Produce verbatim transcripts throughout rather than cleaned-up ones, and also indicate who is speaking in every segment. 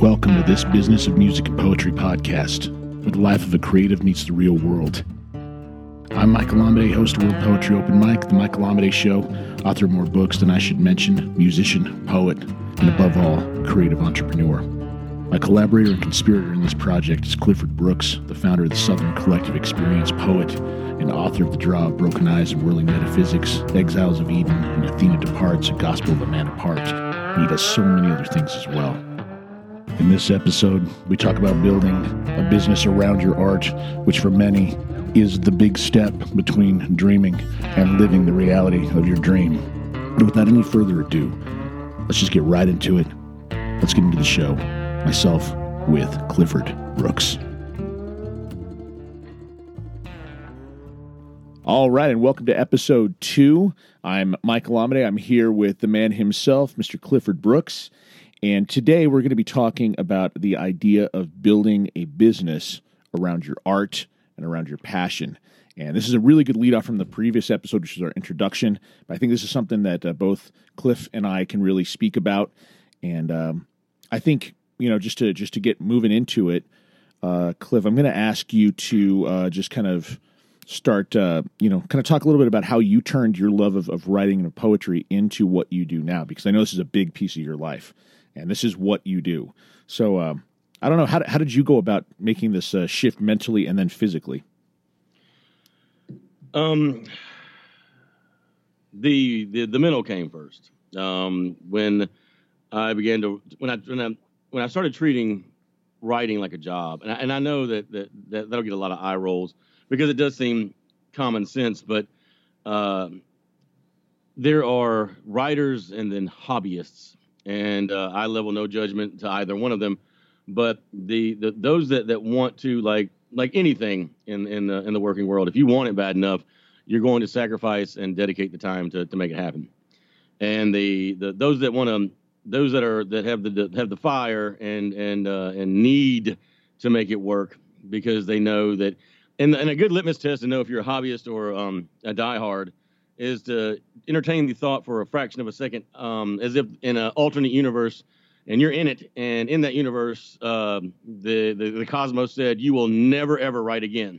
Speaker 1: Welcome to this Business of Music and Poetry podcast, where the life of a creative meets the real world. I'm Michael Amade, host of World Poetry Open Mic, The Michael Amade Show, author of more books than I should mention, musician, poet, and above all, creative entrepreneur. My collaborator and conspirator in this project is Clifford Brooks, the founder of the Southern Collective Experience, poet, and author of The Draw of Broken Eyes and Whirling Metaphysics, Exiles of Eden, and Athena Departs, A Gospel of a Man Apart. And he does so many other things as well. In this episode, we talk about building a business around your art, which for many is the big step between dreaming and living the reality of your dream. But without any further ado, let's just get right into it. Let's get into the show. Myself with Clifford Brooks. All right, and welcome to episode two. I'm Michael Amade. I'm here with the man himself, Mister Clifford Brooks. And today we're going to be talking about the idea of building a business around your art and around your passion. And this is a really good lead off from the previous episode, which is our introduction. But I think this is something that uh, both Cliff and I can really speak about. And um, I think, you know, just to just to get moving into it, uh, Cliff, I'm going to ask you to uh, just kind of start, uh, you know, kind of talk a little bit about how you turned your love of, of writing and poetry into what you do now, because I know this is a big piece of your life, and this is what you do. So um, I don't know, how, how did you go about making this uh, shift mentally and then physically?
Speaker 2: Um, the the the mental came first. Um, when I began to when I when I when I started treating writing like a job, and I, and I know that, that that that'll get a lot of eye rolls because it does seem common sense, but uh, there are writers and then hobbyists, and uh, I level no judgment to either one of them. But the, the those that, that want to like like anything in in the in the working world, if you want it bad enough, you're going to sacrifice and dedicate the time to, to make it happen. And the, the those that want to those that are that have the have the fire and and uh, and need to make it work because they know that. And, and a good litmus test to know if you're a hobbyist or um, a diehard is to entertain the thought for a fraction of a second, um, as if in an alternate universe, and you're in it, and in that universe, uh, the, the the cosmos said you will never ever write again.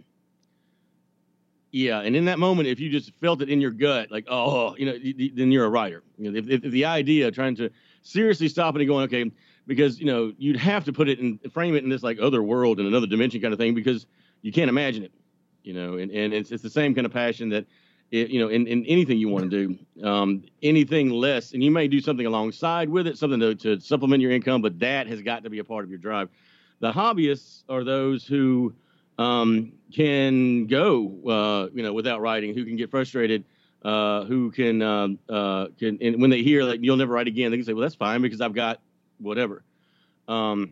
Speaker 2: Yeah, and in that moment, if you just felt it in your gut, like oh, you know, then you're a writer. You know, if, if the idea of trying to seriously stop it and going, okay, because you know you'd have to put it in, frame it in this like other world and another dimension kind of thing because you can't imagine it, you know, and, and it's it's the same kind of passion that, it, you know, in, in anything you want to do, um, anything less, and you may do something alongside with it, something to, to supplement your income, but that has got to be a part of your drive. The hobbyists are those who um, can go, uh, you know, without writing, who can get frustrated, uh, who can, uh, uh, can, and when they hear like you'll never write again, they can say, well, that's fine because I've got whatever. Um,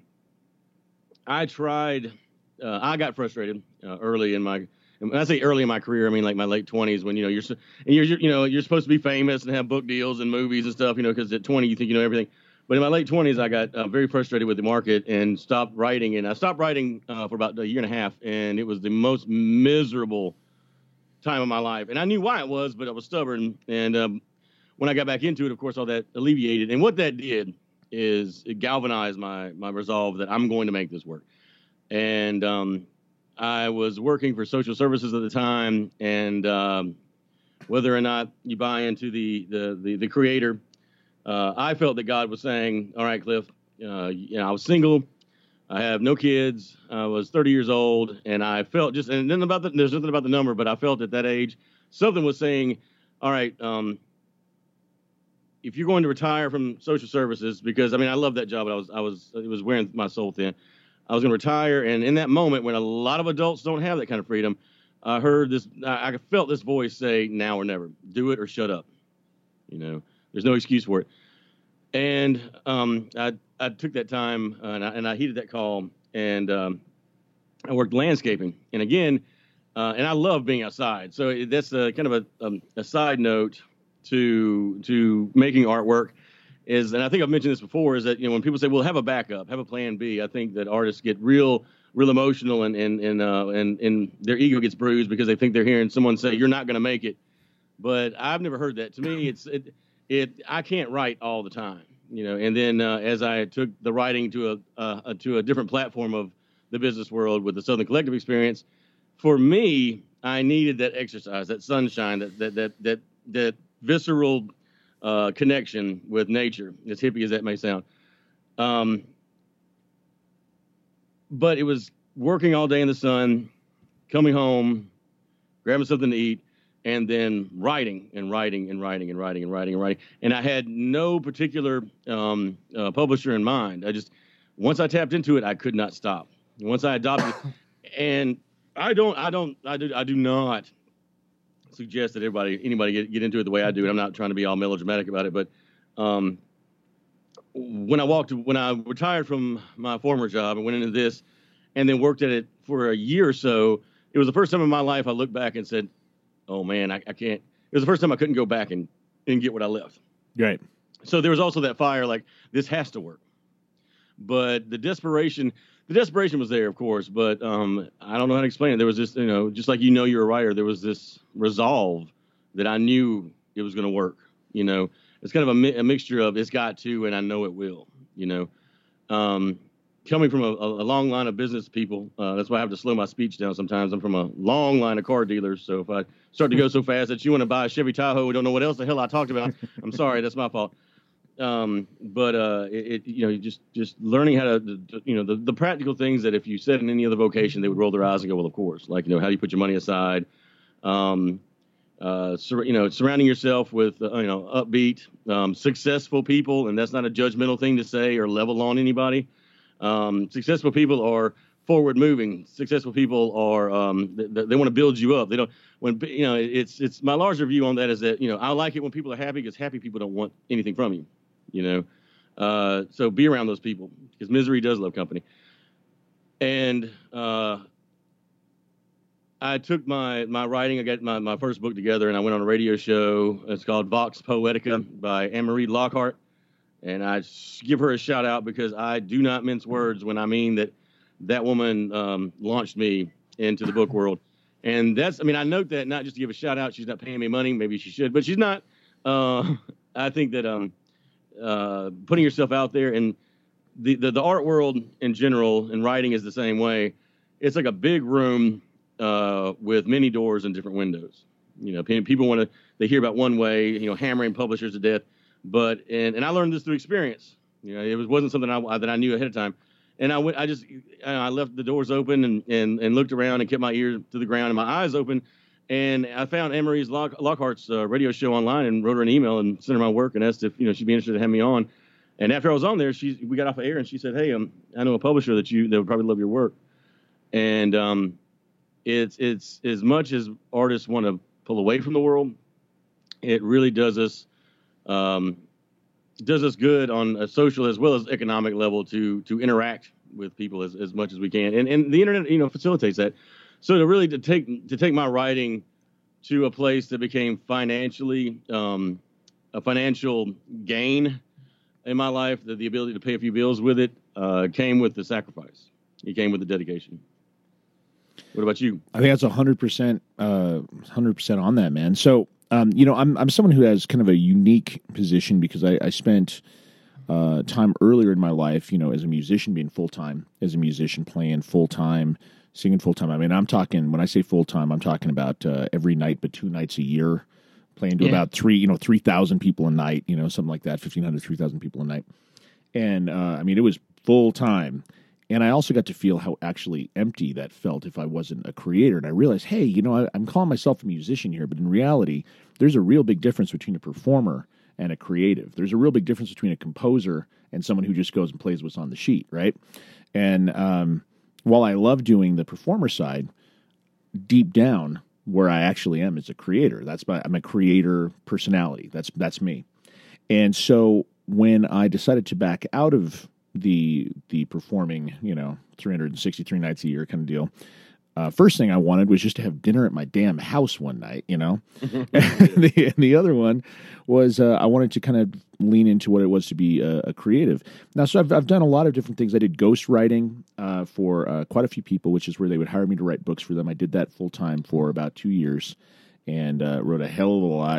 Speaker 2: I tried. Uh, I got frustrated uh, early in my, and when I say early in my career, I mean like my late twenties when, you know, you're, and you're, you know, you're supposed to be famous and have book deals and movies and stuff, you know, because at twenty, you think you know everything. But in my late twenties, I got uh, very frustrated with the market and stopped writing. And I stopped writing uh, for about a year and a half. And it was the most miserable time of my life. And I knew why it was, but I was stubborn. And um, when I got back into it, of course, all that alleviated. And what that did is it galvanized my, my resolve that I'm going to make this work. And um, I was working for social services at the time, and um, whether or not you buy into the the the, the creator, uh, I felt that God was saying, "All right, Cliff, uh, you know, I was single, I have no kids, I was thirty years old, and I felt just and then about the, there's nothing about the number, but I felt at that age something was saying, all right, um, if you're going to retire from social services, because I mean I love that job, but I was I was it was wearing my soul thin." I was going to retire, and in that moment, when a lot of adults don't have that kind of freedom, I heard this, I, I felt this voice say, now or never. Do it or shut up. You know, there's no excuse for it. And um, I I took that time, uh, and, I, and I heeded that call, and um, I worked landscaping. And again, uh, and I love being outside. So it, that's a, kind of a, um, a side note to to making artwork. Is, and I think I've mentioned this before, is that, you know, when people say, well, have a backup, have a plan B, I think that artists get real, real emotional and, and, and, uh, and, and their ego gets bruised because they think they're hearing someone say, you're not going to make it. But I've never heard that. To me, it's, it, it, I can't write all the time. you know. And then uh, as I took the writing to a uh, to a different platform of the business world with the Southern Collective experience, for me, I needed that exercise, that sunshine, that that that that that visceral uh, connection with nature, as hippie as that may sound. Um, but it was working all day in the sun, coming home, grabbing something to eat, and then writing and writing and writing and writing and writing and writing. And I had no particular um, uh, publisher in mind. I just, once I tapped into it, I could not stop. Once I adopted it, and I don't, I don't, I do, I do not suggest that everybody, anybody get, get into it the way I do. And I'm not trying to be all melodramatic about it, but um, when I walked, when I retired from my former job and went into this, and then worked at it for a year or so, it was the first time in my life I looked back and said, "Oh man, I, I can't." It was the first time I couldn't go back and, and get what I left.
Speaker 1: Right.
Speaker 2: So there was also that fire, like this has to work. But the desperation, the desperation was there, of course. But um, I don't know how to explain it. There was this, you know, just like you know you're a writer, there was this resolve that I knew it was going to work. You know, it's kind of a, mi- a mixture of it's got to and I know it will. You know, um, coming from a, a long line of business people, uh, that's why I have to slow my speech down sometimes. I'm from a long line of car dealers, so if I start to go so fast that you want to buy a Chevy Tahoe and don't know what else the hell I talked about, I'm sorry, that's my fault. Um, but uh, it, it, you know, just just learning how to, you know, the, the practical things that if you said in any other vocation, they would roll their eyes and go, well, of course, like, you know, how do you put your money aside? Um, uh, sur- you know, surrounding yourself with, uh, you know, upbeat, um, successful people, and that's not a judgmental thing to say or level on anybody. Um, successful people are forward moving. Successful people are, um, they, they want to build you up. They don't, when, you know, it's, it's my larger view on that is that, you know, I like it when people are happy because happy people don't want anything from you, you know? Uh, so be around those people because misery does love company. And, uh, I took my, my writing, I got my, my first book together and I went on a radio show. It's called Vox Poetica by Anne-Marie Lockhart. And I give her a shout out because I do not mince words when I mean that that woman um, launched me into the book world. And that's, I mean, I note that not just to give a shout out. She's not paying me money. Maybe she should, but she's not. Uh, I think that um, uh, putting yourself out there and the, the, the art world in general and writing is the same way. It's like a big room uh, with many doors and different windows. You know, people want to, they hear about one way, you know, hammering publishers to death. But and, and I learned this through experience. You know, it was wasn't something I, that I knew ahead of time. And I went, I just I left the doors open and, and, and looked around and kept my ears to the ground and my eyes open. And I found Anne-Marie Lock, Lockhart's uh, radio show online and wrote her an email and sent her my work and asked if you know she'd be interested to have me on. And after I was on there, she we got off of air and she said, "Hey, um, I know a publisher that you that would probably love your work." And um, it's it's as much as artists want to pull away from the world, it really does us. Um, does us good on a social as well as economic level to to interact with people as, as much as we can, and and the internet you know facilitates that. So to really to take to take my writing to a place that became financially um, a financial gain in my life, that the ability to pay a few bills with it uh, came with the sacrifice. It came with the dedication. What about you?
Speaker 1: I think that's a hundred percent, hundred percent on that, man. So. Um, you know, I'm I'm someone who has kind of a unique position because I, I spent uh, time earlier in my life, you know, as a musician, being full time, as a musician, playing full time, singing full time. I mean, I'm talking when I say full time, I'm talking about uh, every night, but two nights a year, playing to yeah. about three, you know, three thousand people a night, you know, something like that, fifteen hundred, three thousand people a night, and uh, I mean, it was full time. And I also got to feel how actually empty that felt if I wasn't a creator. And I realized, hey, you know, I, I'm calling myself a musician here, but in reality, there's a real big difference between a performer and a creative. There's a real big difference between a composer and someone who just goes and plays what's on the sheet, right? And um, while I love doing the performer side, deep down, where I actually am is a creator. That's my, I'm a creator personality. That's that's me. And so when I decided to back out of the the performing, you know, three hundred sixty-three nights a year kind of deal. Uh, first thing I wanted was just to have dinner at my damn house one night, you know. and, the, and the other one was uh, I wanted to kind of lean into what it was to be a, a creative. Now, so I've I've done a lot of different things. I did ghost writing uh, for uh, quite a few people, which is where they would hire me to write books for them. I did that full time for about two years and uh, wrote a hell of a lot.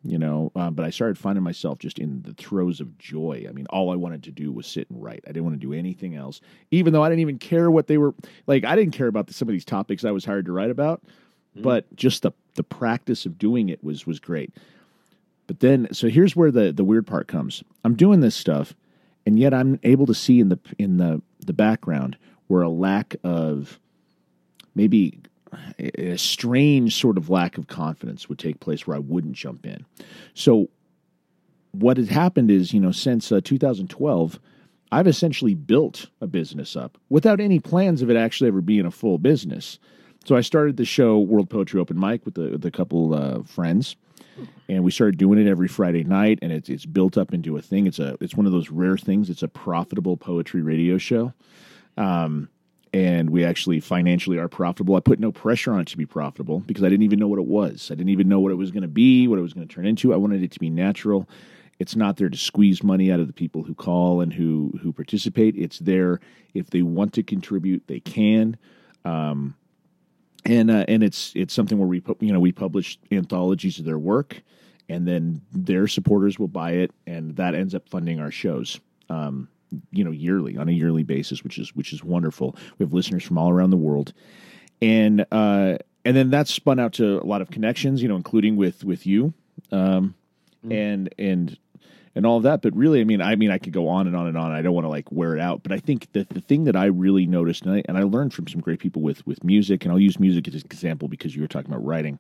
Speaker 1: you know, uh, but I started finding myself just in the throes of joy. I mean, all I wanted to do was sit and write. I didn't want to do anything else, even though I didn't even care what they were like. I didn't care about the, some of these topics I was hired to write about, mm-hmm. but just the the practice of doing it was was great. But then, so here's where the the weird part comes. I'm doing this stuff, and yet I'm able to see in the in the the background where a lack of maybe a strange sort of lack of confidence would take place where I wouldn't jump in. So what had happened is, you know, since uh, two thousand twelve, I've essentially built a business up without any plans of it actually ever being a full business. So I started the show World Poetry Open Mic with, the, with a couple uh, friends, and we started doing it every Friday night, and it's it's built up into a thing. It's a it's one of those rare things. It's a profitable poetry radio show. Um And we actually financially are profitable. I put no pressure on it to be profitable because I didn't even know what it was. I didn't even know what it was going to be, what it was going to turn into. I wanted it to be natural. It's not there to squeeze money out of the people who call and who who participate. It's there if they want to contribute, they can. Um, and uh, and it's it's something where we pu- you know we publish anthologies of their work, and then their supporters will buy it, and that ends up funding our shows. Um, you know, yearly, on a yearly basis, which is, which is wonderful. We have listeners from all around the world. And, uh, and then that's spun out to a lot of connections, you know, including with, with you, um, mm. and, and, and all of that. But really, I mean, I mean, I could go on and on and on. I don't want to like wear it out, but I think that the thing that I really noticed, and I, and I learned from some great people with, with music, and I'll use music as an example because you were talking about writing.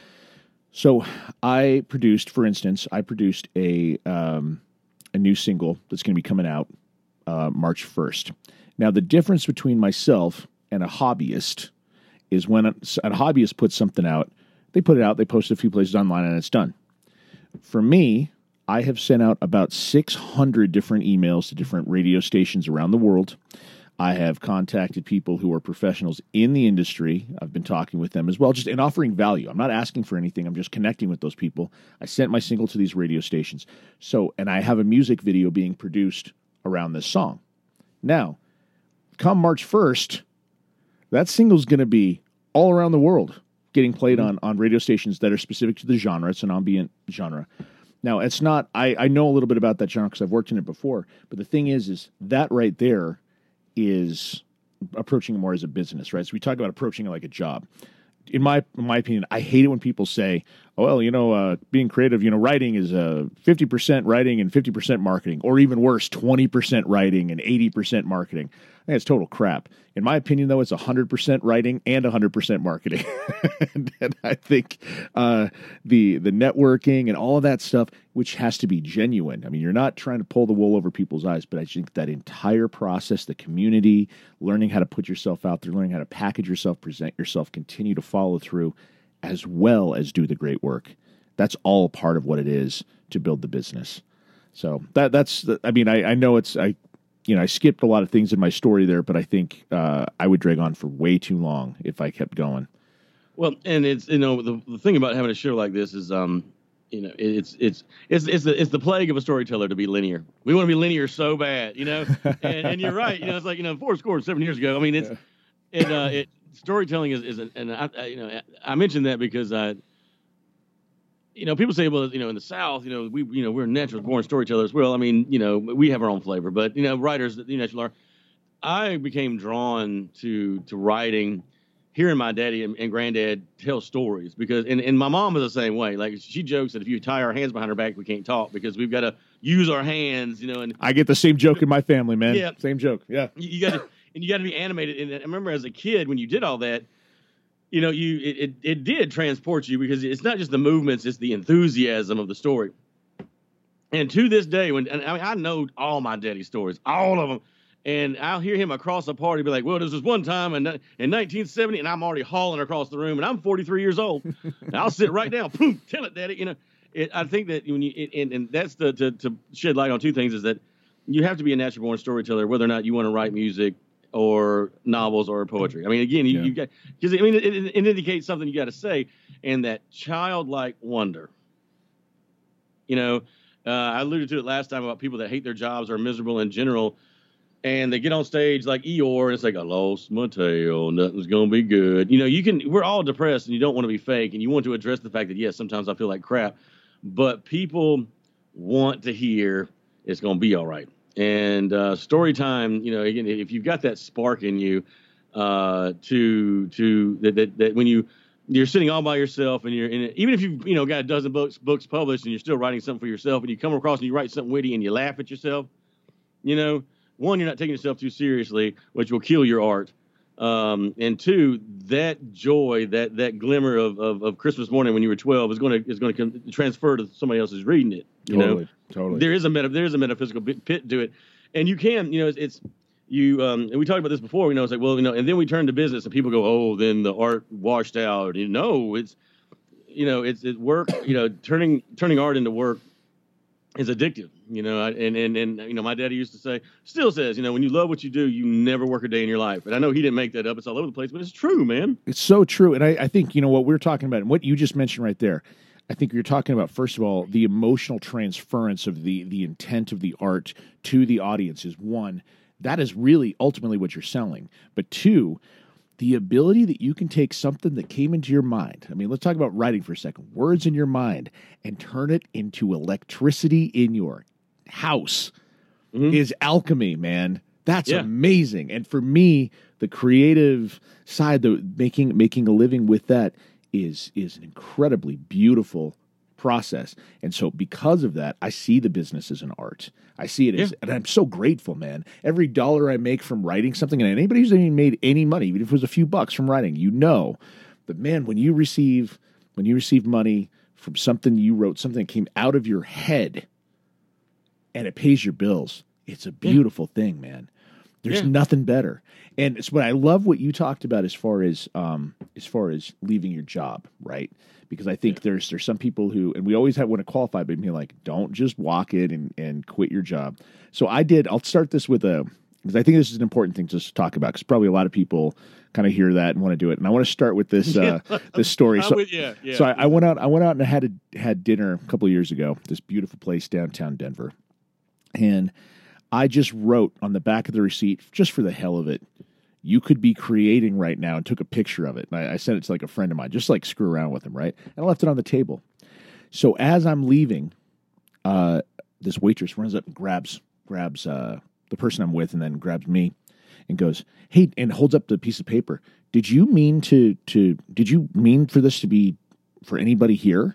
Speaker 1: So I produced, for instance, I produced a, um, a new single that's going to be coming out Uh, March first. Now, the difference between myself and a hobbyist is when a, a hobbyist puts something out, they put it out, they post it a few places online, and it's done. For me, I have sent out about six hundred different emails to different radio stations around the world. I have contacted people who are professionals in the industry. I've been talking with them as well, just and offering value. I'm not asking for anything. I'm just connecting with those people. I sent my single to these radio stations. So, and I have a music video being produced around this song. Now, come March first, that single's going to be all around the world, getting played on, on radio stations that are specific to the genre. It's an ambient genre. Now, it's not, I, I know a little bit about that genre because I've worked in it before, but the thing is, is that right there is approaching it more as a business, right? So we talk about approaching it like a job. In my in my opinion, I hate it when people say, oh, well, you know, uh, being creative, you know, writing is uh, fifty percent writing and fifty percent marketing, or even worse, twenty percent writing and eighty percent marketing. I think it's total crap. In my opinion, though, it's one hundred percent writing and one hundred percent marketing. and, and I think uh, the the networking and all of that stuff, which has to be genuine. I mean, you're not trying to pull the wool over people's eyes, but I think that entire process, the community, learning how to put yourself out there, learning how to package yourself, present yourself, continue to follow through, as well as do the great work. That's all part of what it is to build the business. So that that's, I mean, I, I know it's, I, you know, I skipped a lot of things in my story there, but I think uh, I would drag on for way too long if I kept going.
Speaker 2: Well, and it's, you know, the, the thing about having a show like this is, um, you know, it's, it's, it's, it's the, it's the plague of a storyteller to be linear. We want to be linear so bad, you know, and, and you're right. You know, it's like, you know, four scores seven years ago. I mean, it's, yeah. it, uh, it, storytelling is, is, and I, I, you know, I mentioned that because I, you know, people say, well, you know, in the South, you know, we, you know, we're natural born storytellers. Well, I mean, you know, we have our own flavor, but, you know, writers, you know, are. I became drawn to, to writing, hearing my daddy and, and granddad tell stories because, and, and my mom was the same way. Like she jokes that if you tie our hands behind our back, we can't talk because we've got to use our hands, you know, and
Speaker 1: I get the same joke in my family, man.
Speaker 2: Yeah.
Speaker 1: Same joke. Yeah.
Speaker 2: You, you got to, and you got to be animated. And I remember as a kid, when you did all that, you know, you it, it, it did transport you because it's not just the movements, it's the enthusiasm of the story. And to this day, when and I mean, I know all my daddy stories, all of them, and I'll hear him across a party be like, well, this was one time in, in nineteen seventy, and I'm already hauling across the room, and I'm forty-three years old. And I'll sit right down, boom, tell it, daddy. You know, it, I think that when you, it, and, and that's the, to, to shed light on two things is that you have to be a natural born storyteller, whether or not you want to write music or novels or poetry. I mean, again, you, yeah. you got, because I mean, it, it, it indicates something you got to say, and that childlike wonder. You know, uh, I alluded to it last time about people that hate their jobs or are miserable in general, and they get on stage like Eeyore, and it's like, I lost my tail, nothing's gonna be good. You know, you can. We're all depressed, and you don't want to be fake, and you want to address the fact that yes, sometimes I feel like crap. but people want to hear it's going to be all right. And uh, story time, you know, again, if you've got that spark in you, uh, to to that, that that when you you're sitting all by yourself and you're in it, even if you've you know got a dozen books books published and you're still writing something for yourself, and you come across and you write something witty and you laugh at yourself, you know, one, you're not taking yourself too seriously, which will kill your art. Um, and two, that joy, that that glimmer of, of, of Christmas morning when you were twelve is going to is going to transfer to somebody else who's reading it. You
Speaker 1: totally,
Speaker 2: know,
Speaker 1: totally.
Speaker 2: There is a meta, there is a metaphysical pit to it, and you can, you know, it's, it's you. Um, and we talked about this before. You know, it's like, well, you know, and then we turn to business, and people go, oh, then the art washed out. You know, it's, you know, it's it work. You know, turning turning art into work is addictive. You know, and, and, and, you know, my daddy used to say, still says, you know, when you love what you do, you never work a day in your life. And I know he didn't make that up. It's all over the place, but it's true, man.
Speaker 1: It's so true. And I, I think, you know, what we're talking about and what you just mentioned right there, I think you're talking about, first of all, the emotional transference of the, the intent of the art to the audience is one. That is really ultimately what you're selling. But two, the ability that you can take something that came into your mind. I mean, let's talk about writing for a second. Words in your mind and turn it into electricity in your house mm-hmm. is alchemy, man. That's yeah. amazing. And for me, the creative side, the making making a living with that is is an incredibly beautiful process. And so because of that, I see the business as an art. I see it as, yeah. and I'm so grateful, man. Every dollar I make from writing something, and anybody who's even made any money, even if it was a few bucks from writing, you know, that man, when you receive when you receive money from something you wrote, something that came out of your head, and it pays your bills, it's a beautiful yeah. thing, man. There's yeah. nothing better. And it's what I love what you talked about as far as um, as far as leaving your job, right? Because I think yeah. there's there's some people who, and we always have want to qualify, but be like, don't just walk in and, and quit your job. So I did. I'll start this with a, because I think this is an important thing just to talk about, because probably a lot of people kind of hear that and want to do it. And I want to start with this uh, this story. So,
Speaker 2: would, yeah, yeah.
Speaker 1: so I, I went out. I went out and I had a, had dinner a couple of years ago. This beautiful place downtown Denver, and I just wrote on the back of the receipt, just for the hell of it, you could be creating right now, and took a picture of it. And I, I sent it to like a friend of mine, just like screw around with him, right? And I left it on the table. So as I'm leaving, uh, this waitress runs up and grabs grabs uh, the person I'm with, and then grabs me and goes, "Hey," and holds up the piece of paper. Did you mean to to? Did you mean for this to be for anybody here?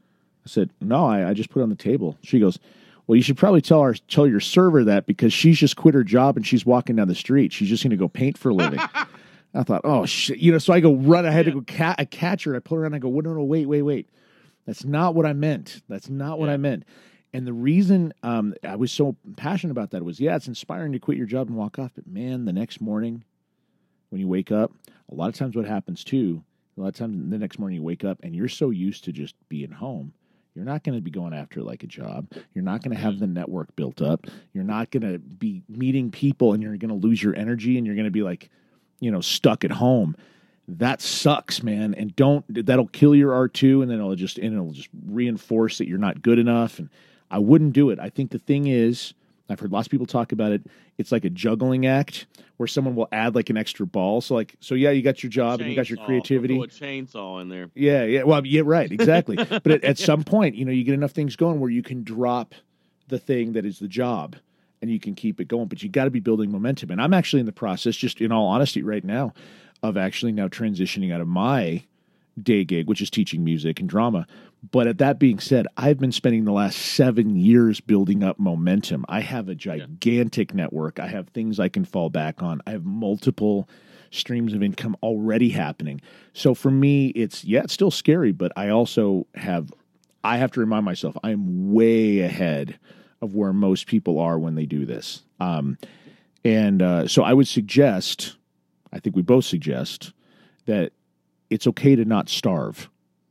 Speaker 1: I said, "No, I, I just put it on the table." She goes, "Well, you should probably tell our tell your server that, because she's just quit her job and she's walking down the street. She's just going to go paint for a living." I thought, oh, shit. You know, so I go run. I had yeah. to go ca- I catch her. I pull her around. I go, no, no, wait, wait, wait. That's not what I meant. That's not what yeah. I meant. And the reason um, I was so passionate about that was, yeah, it's inspiring to quit your job and walk off. But, man, the next morning when you wake up, a lot of times what happens, too, a lot of times the next morning you wake up and you're so used to just being home. You're not going to be going after like a job. You're not going to have the network built up. You're not going to be meeting people, and you're going to lose your energy, and you're going to be like, you know, stuck at home. That sucks, man. And don't, that'll kill your art too. And then it'll just, and it'll just reinforce that you're not good enough. And I wouldn't do it. I think the thing is, I've heard lots of people talk about it. It's like a juggling act where someone will add like an extra ball. So like, so yeah, you got your job and you got your creativity.
Speaker 2: Throw a chainsaw in there.
Speaker 1: Yeah, yeah. Well, yeah, right, exactly. But at, at some point, you know, you get enough things going where you can drop the thing that is the job and you can keep it going. But you got to be building momentum. And I'm actually in the process, just in all honesty, right now, of actually now transitioning out of my day gig, which is teaching music and drama. But at that being said, I've been spending the last seven years building up momentum. I have a gigantic yeah. network. I have things I can fall back on. I have multiple streams of income already happening. So for me, it's, yeah, it's still scary, but I also have, I have to remind myself, I'm way ahead of where most people are when they do this. Um, and uh, so I would suggest, I think we both suggest, that it's okay to not starve.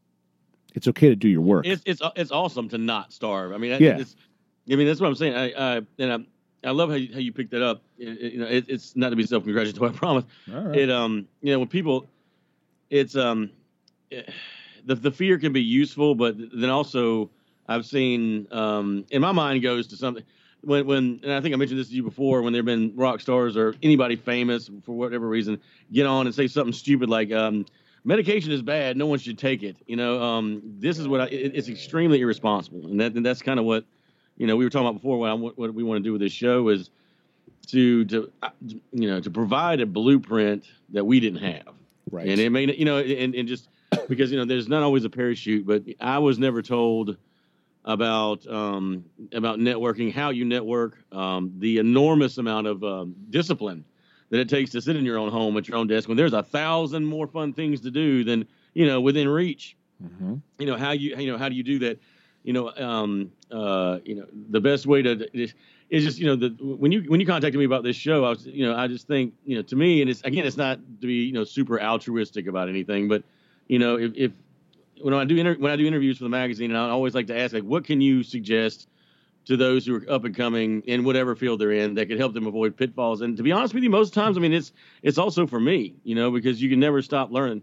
Speaker 1: It's okay to do your work.
Speaker 2: It's it's it's awesome to not starve. I mean,
Speaker 1: yeah.
Speaker 2: It's, I mean, that's what I'm saying. I, I and I, I love how you, how you picked that up. It, it, you know, it, it's not to be self-congratulatory, I promise.
Speaker 1: All right.
Speaker 2: It um, you know, when people, it's um, it, the the fear can be useful, but then also I've seen um, in my mind goes to something when when and I think I mentioned this to you before, when there've been rock stars or anybody famous for whatever reason get on and say something stupid like um. medication is bad. No one should take it. You know, um, this is what I, it, it's extremely irresponsible, and that and that's kind of what, you know, we were talking about before. What, I, what we want to do with this show is to to you know to provide a blueprint that we didn't have,
Speaker 1: right?
Speaker 2: And it may, you know, and, and just because you know there's not always a parachute, but I was never told about um, about networking, how you network, um, the enormous amount of um, discipline that it takes to sit in your own home at your own desk when there's a thousand more fun things to do than, you know, within reach. Mm-hmm. You know, how you, you know, how do you do that? You know, um, uh, you know, the best way to is, is just, you know, the, when you, when you contacted me about this show, I was, you know, I just think, you know, to me, and it's, again, it's not to be, you know, super altruistic about anything, but, you know, if, if when I do, inter- when I do interviews for the magazine, and I always like to ask, like, what can you suggest to those who are up and coming in whatever field they're in that could help them avoid pitfalls? And to be honest with you, most times, I mean, it's it's also for me, you know, because you can never stop learning.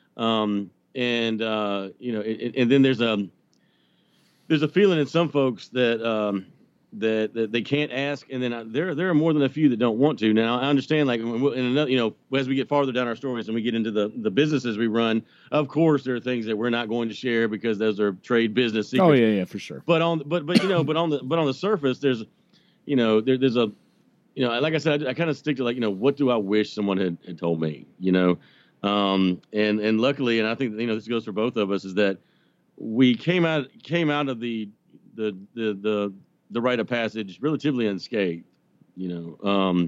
Speaker 2: Um, and uh, you know, it, and then there's a there's a feeling in some folks that um, that, that they can't ask, and then I, there there are more than a few that don't want to. Now I understand, like, in another, you know, as we get farther down our stories and we get into the the businesses we run, of course there are things that we're not going to share because those are trade business secrets.
Speaker 1: Oh yeah, yeah, for sure.
Speaker 2: But on but but you know, but on the but on the surface, there's, you know, there, there's a, you know, like I said, I, I kind of stick to, like, you know, what do I wish someone had, had told me, you know, um, and and luckily, and I think, you know, this goes for both of us, is that we came out came out of the the the the the rite of passage relatively unscathed, you know. Um,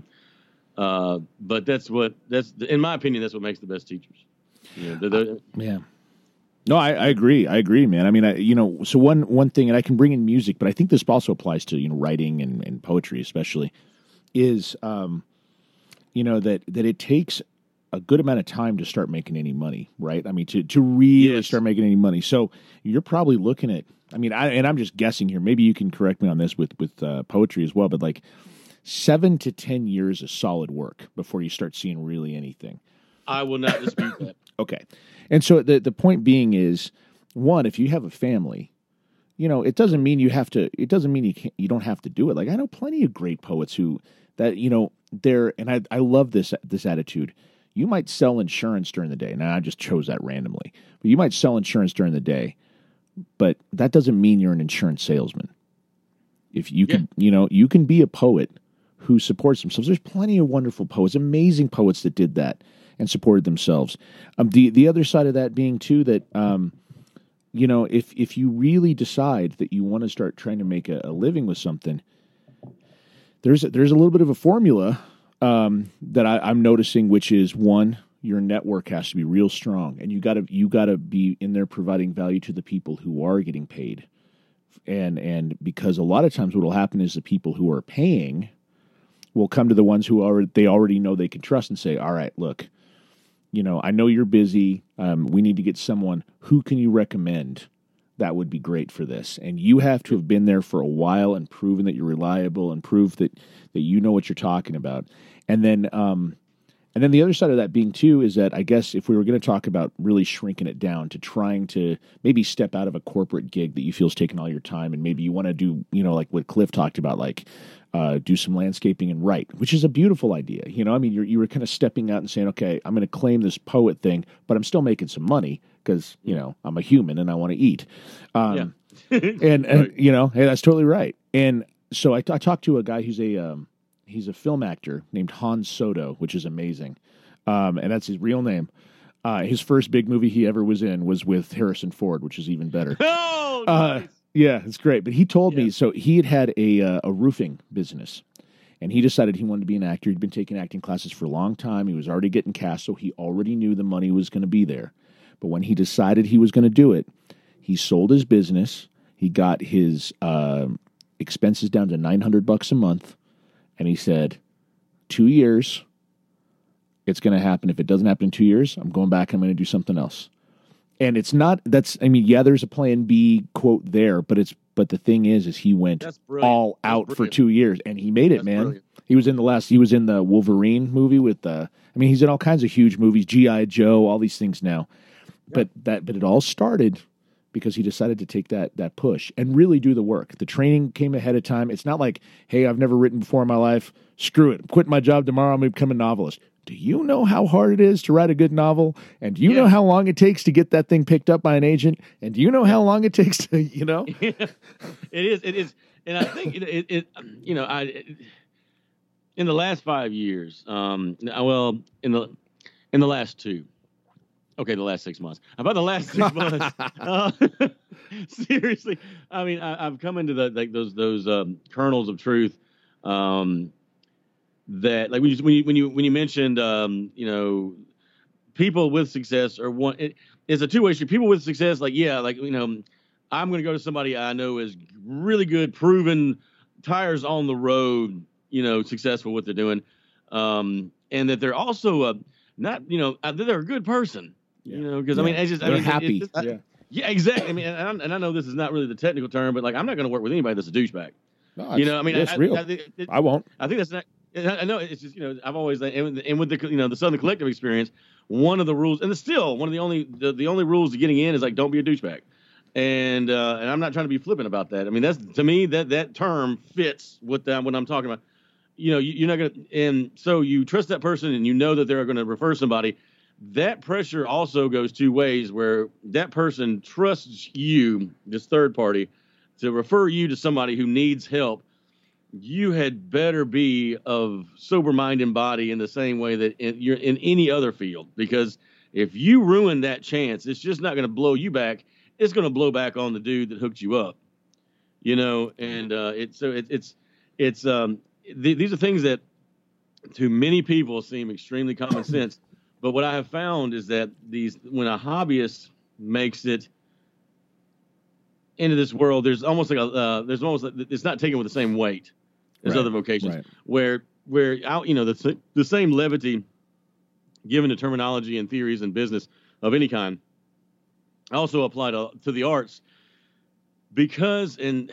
Speaker 2: uh, but that's what that's in my opinion, that's what makes the best teachers. You know, the, the,
Speaker 1: uh, yeah. No, I, I agree. I agree, man. I mean, I, you know, so one one thing, and I can bring in music, but I think this also applies to, you know, writing and, and poetry especially, is, um, you know, that that it takes a good amount of time to start making any money, right? I mean, to to really yes. start making any money. So you're probably looking at, I mean, I, and I'm just guessing here. Maybe you can correct me on this with with uh, poetry as well, but like seven to ten years of solid work before you start seeing really anything.
Speaker 2: I will not dispute that.
Speaker 1: Okay. And so the the point being is, one, if you have a family, you know, it doesn't mean you have to, it doesn't mean you can't, you don't have to do it. Like, I know plenty of great poets who, that, you know, they're, and I I love this this attitude. You might sell insurance during the day. Now, I just chose that randomly. But you might sell insurance during the day, but that doesn't mean you're an insurance salesman. If you can, yeah. you know, you can be a poet who supports themselves. There's plenty of wonderful poets, amazing poets that did that and supported themselves. Um, the the other side of that being too that, um, you know, if if you really decide that you want to start trying to make a, a living with something, there's a, there's a little bit of a formula um, that I, I'm noticing, which is, one, your network has to be real strong, and you got to you got to be in there providing value to the people who are getting paid, and and because a lot of times what will happen is the people who are paying will come to the ones who already they already know they can trust and say, all right, look, you know, I know you're busy. Um, we need to get someone. Who can you recommend that would be great for this? And you have to have been there for a while and proven that you're reliable and prove that, that you know what you're talking about. And then, um, and then the other side of that being too is that I guess if we were going to talk about really shrinking it down to trying to maybe step out of a corporate gig that you feel is taking all your time, and maybe you want to do, you know, like what Cliff talked about, like uh, do some landscaping and write, which is a beautiful idea. You know, I mean, you're, you were kind of stepping out and saying, okay, I'm going to claim this poet thing, but I'm still making some money because, you know, I'm a human and I want to eat. Um, yeah. and, and right. you know, hey, that's totally right. And so I, I talked to a guy who's a, um, he's a film actor named Hans Soto, which is amazing. Um, and that's his real name. Uh, his first big movie he ever was in was with Harrison Ford, which is even better.
Speaker 2: Oh,
Speaker 1: uh,
Speaker 2: nice.
Speaker 1: Yeah, it's great. But he told
Speaker 2: yeah.
Speaker 1: me, so he had had a uh, a roofing business, and he decided he wanted to be an actor. He'd been taking acting classes for a long time. He was already getting cast, so he already knew the money was going to be there. But when he decided he was going to do it, he sold his business. He got his uh, expenses down to nine hundred bucks a month, and he said, two years, it's going to happen. If it doesn't happen in two years, I'm going back and I'm going to do something else. And it's not, that's, I mean, yeah, there's a plan B quote there, but it's, but the thing is, is he went all out for two years and he made it, that's man. Brilliant. He was in the last, he was in the Wolverine movie with, uh, I mean, he's in all kinds of huge movies, G I Joe, all these things now. Yep. But that, but it all started because he decided to take that, that push and really do the work. The training came ahead of time. It's not like, hey, I've never written before in my life. Screw it. I'm quitting my job tomorrow. I'm going to become a novelist. do you know how hard it is to write a good novel? And do you
Speaker 2: Yeah.
Speaker 1: know how long it takes to get that thing picked up by an agent? And do you know how long it takes to, you know?
Speaker 2: Yeah. It is. It is. And I think it, it, it you know, I, it, in the last five years, um, well, in the, in the last two, okay, the last six months, about the last six months, uh, seriously, I mean, I, I've come into the, like those, those, um, kernels of truth, um, that like when you, when you, when you, when you mentioned, um, you know, people with success or one, it, it's a two-way street. People with success, like, yeah, like, you know, I'm going to go to somebody I know is really good, proven, tires on the road, you know, successful what they're doing. Um, and that they're also uh, not, you know, uh, they're a good person,
Speaker 1: Yeah.
Speaker 2: you know, because
Speaker 1: Yeah.
Speaker 2: I mean, I just, I
Speaker 1: They're
Speaker 2: mean,
Speaker 1: happy.
Speaker 2: It, it's, I,
Speaker 1: Yeah.
Speaker 2: yeah, exactly. I mean, and I, and I know this is not really the technical term, but like, I'm not going to work with anybody that's a douchebag.
Speaker 1: No,
Speaker 2: You know, I mean,
Speaker 1: it's
Speaker 2: I,
Speaker 1: real.
Speaker 2: I, I, it,
Speaker 1: I won't.
Speaker 2: I think that's not. I know it's just, you know, I've always, and, and with the, you know, the Southern Collective experience, one of the rules, and it's still one of the only, the, the only rules to getting in is like, don't be a douchebag. And, uh, and I'm not trying to be flippant about that. I mean, that's, to me, that, that term fits with that, what I'm talking about. You know, you, you're not going to, and so you trust that person and you know that they're going to refer somebody. That pressure also goes two ways, where that person trusts you, this third party, to refer you to somebody who needs help. You had better be of sober mind and body in the same way that in, you're in any other field, because if you ruin that chance, it's just not going to blow you back. It's going to blow back on the dude that hooked you up, you know? And, uh, it's, so it, it's, it's, um, th- these are things that to many people seem extremely common sense. But what I have found is that these, when a hobbyist makes it into this world, there's almost like a, uh, there's almost, like, it's not taken with the same weight as
Speaker 1: Right,
Speaker 2: other vocations,
Speaker 1: right.
Speaker 2: where, where out, you know, the, the same levity given to terminology and theories in business of any kind also apply to, to the arts, because, and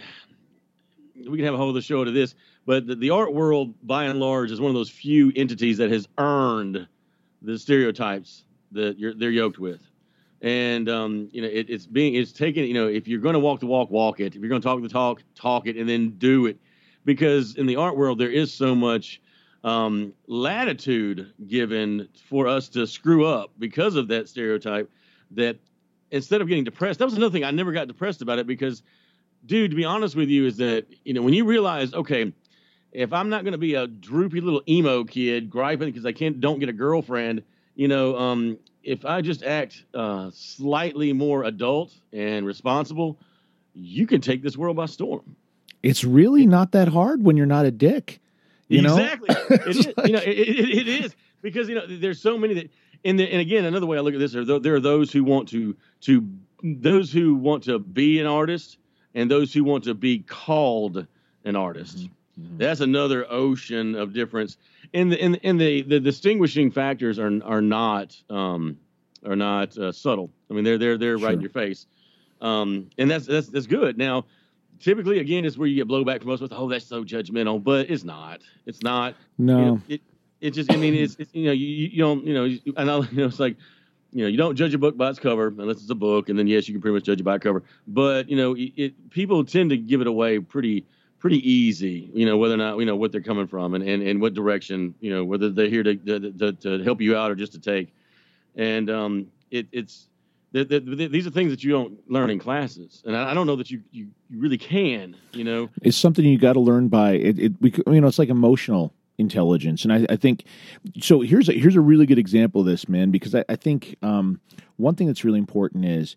Speaker 2: we can have a whole other show to this, but the, the art world by and large is one of those few entities that has earned the stereotypes that you're, they're yoked with. And, um, you know, it, it's being, it's taken, you know, if you're going to walk the walk, walk it. If you're going to talk the talk, talk it, and then do it. Because in the art world, there is so much um, latitude given for us to screw up because of that stereotype, that instead of getting depressed, that was another thing. I never got depressed about it because, dude, to be honest with you, is that, you know, when you realize, okay, if I'm not going to be a droopy little emo kid griping because I can't, don't get a girlfriend, you know, um, if I just act uh, slightly more adult and responsible, you can take this world by storm.
Speaker 1: It's really not that hard when you're not a dick. You
Speaker 2: exactly.
Speaker 1: know?
Speaker 2: It is. You know, it, it, it is, because, you know, there's so many that, and, the, and again, another way I look at this, are th- there are those who want to, to, those who want to be an artist and those who want to be called an artist. Mm-hmm. That's another ocean of difference. And the, and, and the, the distinguishing factors are, are not, um, are not uh, subtle. I mean, they're, they're, they're
Speaker 1: Sure.
Speaker 2: right in your face. Um, and that's, that's, that's good. Now, typically, again, is where you get blowback from us with, oh, that's so judgmental, but it's not. It's not.
Speaker 1: No.
Speaker 2: You know, it, it just, I mean, it's, it's you know, you, you don't, you know, you, I know, you know, it's like, you know, you don't judge a book by its cover unless it's a book, and then yes, you can pretty much judge it by a cover. But you know, it, it people tend to give it away pretty, pretty easy. You know, whether or not you know what they're coming from and, and, and what direction. You know, whether they're here to to, to to help you out or just to take. And um, it, it's the, the, the, these are things that you don't learn in classes, and I, I don't know that you, you, you really can. You know,
Speaker 1: it's something you got to learn by it. it we, you know, it's like emotional intelligence, and I, I think so. Here's a, here's a really good example of this, man, because I, I think um, one thing that's really important is,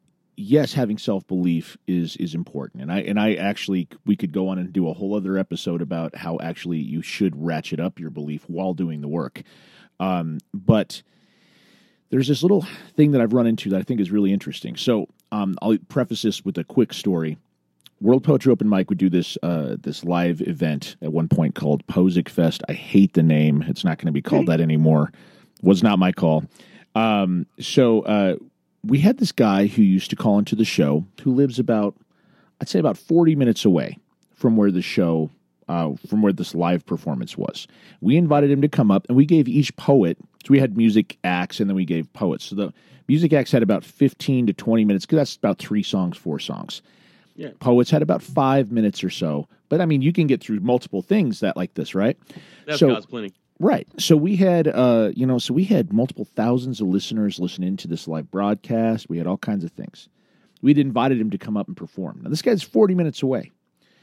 Speaker 1: yes, having self belief is is important, and I and I actually we could go on and do a whole other episode about how actually you should ratchet up your belief while doing the work, um, but there's this little thing that I've run into that I think is really interesting. So um, I'll preface this with a quick story. World Poetry Open Mic would do this uh, this live event at one point called Posick Fest. I hate the name. It's not going to be called that anymore. Was not my call. Um, so uh, we had this guy who used to call into the show who lives about, I'd say about forty minutes away from where the show, uh, from where this live performance was. We invited him to come up, and we gave each poet, so we had music acts, and then we gave poets. So the music acts had about fifteen to twenty minutes, because that's about three songs, four songs. Yeah. Poets had about five minutes or so. But, I mean, you can get through multiple things that like this, right?
Speaker 2: That's
Speaker 1: so,
Speaker 2: God's plenty.
Speaker 1: Right. So we had, uh, you know, so we had multiple thousands of listeners listening to this live broadcast. We had all kinds of things. We'd invited him to come up and perform. Now, this guy's forty minutes away.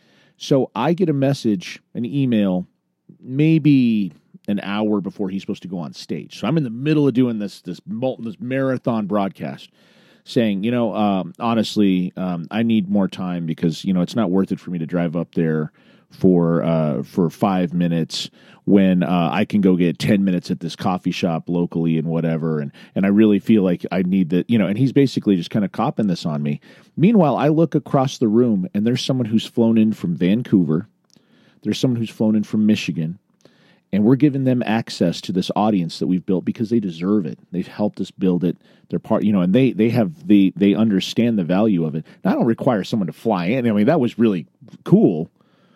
Speaker 1: So I get a message, an email, maybe an hour before he's supposed to go on stage. So I'm in the middle of doing this this, this marathon broadcast saying, you know, um, honestly, um, I need more time because, you know, it's not worth it for me to drive up there for uh, for five minutes when uh, I can go get ten minutes at this coffee shop locally and whatever. And, and I really feel like I need that, you know, and he's basically just kind of copping this on me. Meanwhile, I look across the room and there's someone who's flown in from Vancouver. There's someone who's flown in from Michigan. And we're giving them access to this audience that we've built because they deserve it. They've helped us build it. They're part, you know, and they they have the they understand the value of it. Now, I don't require someone to fly in. I mean, that was really cool.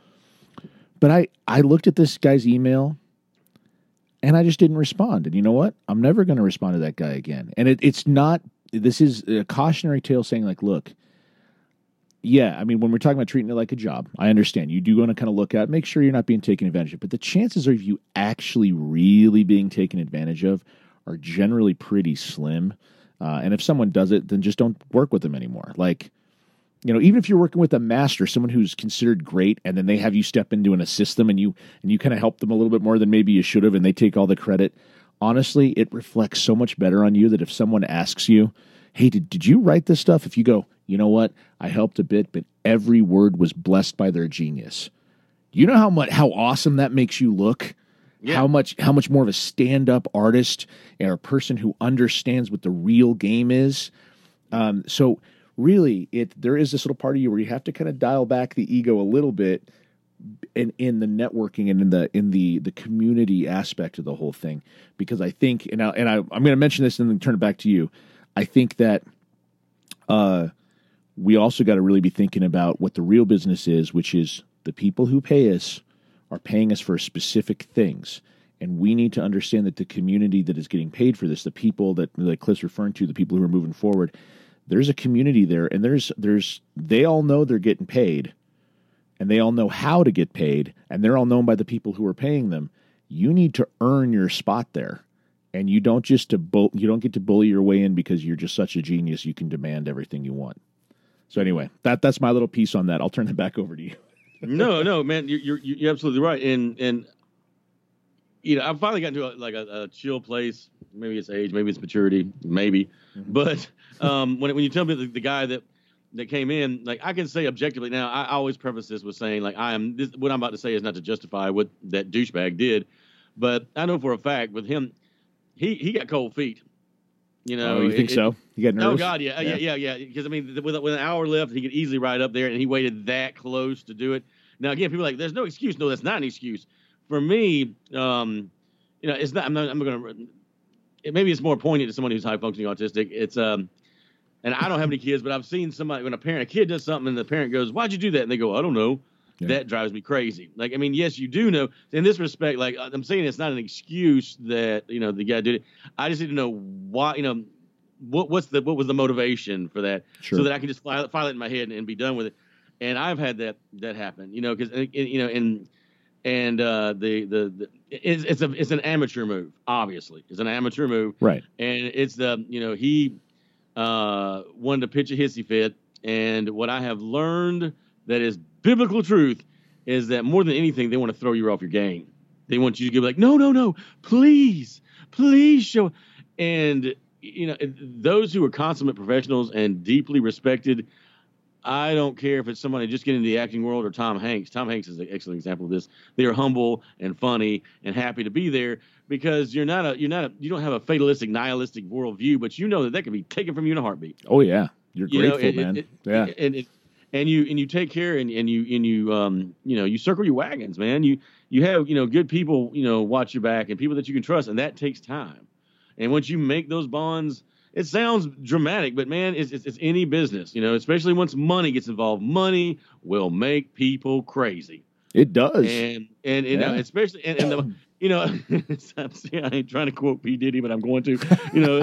Speaker 1: But I, I looked at this guy's email and I just didn't respond. And you know what? I'm never going to respond to that guy again. And it, it's not, this is a cautionary tale saying like, look, yeah, I mean, when we're talking about treating it like a job, I understand. You do want to kind of look at, make sure you're not being taken advantage of. But the chances of you actually really being taken advantage of are generally pretty slim. Uh, and if someone does it, then just don't work with them anymore. Like, you know, even if you're working with a master, someone who's considered great, and then they have you step into an assist them and you and you kind of help them a little bit more than maybe you should have, and they take all the credit. Honestly, it reflects so much better on you that if someone asks you, hey, did, did you write this stuff? If you go, you know what, I helped a bit, but every word was blessed by their genius. You know how much how awesome that makes you look? Yeah. How much how much more of a stand-up artist and a person who understands what the real game is. Um, so really, it there is this little part of you where you have to kind of dial back the ego a little bit in in the networking and in the in the the community aspect of the whole thing. Because I think, and I, and I I'm going to mention this and then turn it back to you. I think that uh, we also got to really be thinking about what the real business is, which is the people who pay us are paying us for specific things. And we need to understand that the community that is getting paid for this, the people that, that Cliff's referring to, the people who are moving forward, there's a community there, and there's there's they all know they're getting paid, and they all know how to get paid, and they're all known by the people who are paying them. You need to earn your spot there. And you don't just to bu- you don't get to bully your way in because you're just such a genius. You can demand everything you want. So anyway, that that's my little piece on that. I'll turn it back over to you.
Speaker 2: no, no, man, you're, you're you're absolutely right. And and you know, I've finally gotten to a, like a, a chill place. Maybe it's age, maybe it's maturity, maybe. Mm-hmm. But um, when when you tell me the, the guy that that came in, like I can say objectively now. I always preface this with saying like I am. This, what I'm about to say is not to justify what that douchebag did, but I know for a fact with him. He he got cold feet, you know.
Speaker 1: Oh, you think
Speaker 2: it,
Speaker 1: so? You got nervous?
Speaker 2: Oh God, yeah, yeah, yeah, yeah. Because I mean, with with an hour left, he could easily ride up there, and he waited that close to do it. Now again, people are like, "There's no excuse." No, that's not an excuse. For me, um, you know, it's not. I'm not. I'm going to. It, maybe it's more poignant to someone who's high functioning autistic. It's um, and I don't have any kids, but I've seen somebody when a parent, a kid does something, and the parent goes, "Why'd you do that?" And they go, "I don't know." Yeah. That drives me crazy. Like, I mean, yes, you do know. In this respect, like I'm saying, it's not an excuse that you know the guy did it. I just need to know why. You know, what what's the what was the motivation for that,
Speaker 1: sure.
Speaker 2: so that I can just file, file it in my head and, and be done with it. And I've had that that happen. You know, because you know, and and uh, the the, the it's, it's a it's an amateur move. Obviously, it's an amateur move,
Speaker 1: right?
Speaker 2: And it's the you know he uh, wanted to pitch a hissy fit, and what I have learned that is biblical truth is that more than anything, they want to throw you off your game. They want you to go like, no, no, no, please, please show. And, you know, those who are consummate professionals and deeply respected, I don't care if it's somebody just getting into the acting world or Tom Hanks. Tom Hanks is an excellent example of this. They are humble and funny and happy to be there because you're not a, you're not a, you don't have a fatalistic, nihilistic worldview, but you know that that can be taken from you in a heartbeat.
Speaker 1: Oh yeah. You're
Speaker 2: you
Speaker 1: grateful,
Speaker 2: know, it,
Speaker 1: man.
Speaker 2: It,
Speaker 1: yeah.
Speaker 2: It, and it, And you and you take care and, and you and you um you know you circle your wagons, man. You you have you know good people you know watch your back and people that you can trust, and that takes time. And once you make those bonds, it sounds dramatic, but man, it's it's, it's any business, you know. Especially once money gets involved, money will make people crazy.
Speaker 1: It does,
Speaker 2: and and, and
Speaker 1: yeah.
Speaker 2: you know, especially and, and the you know see, I ain't trying to quote P. Diddy, but I'm going to. You know,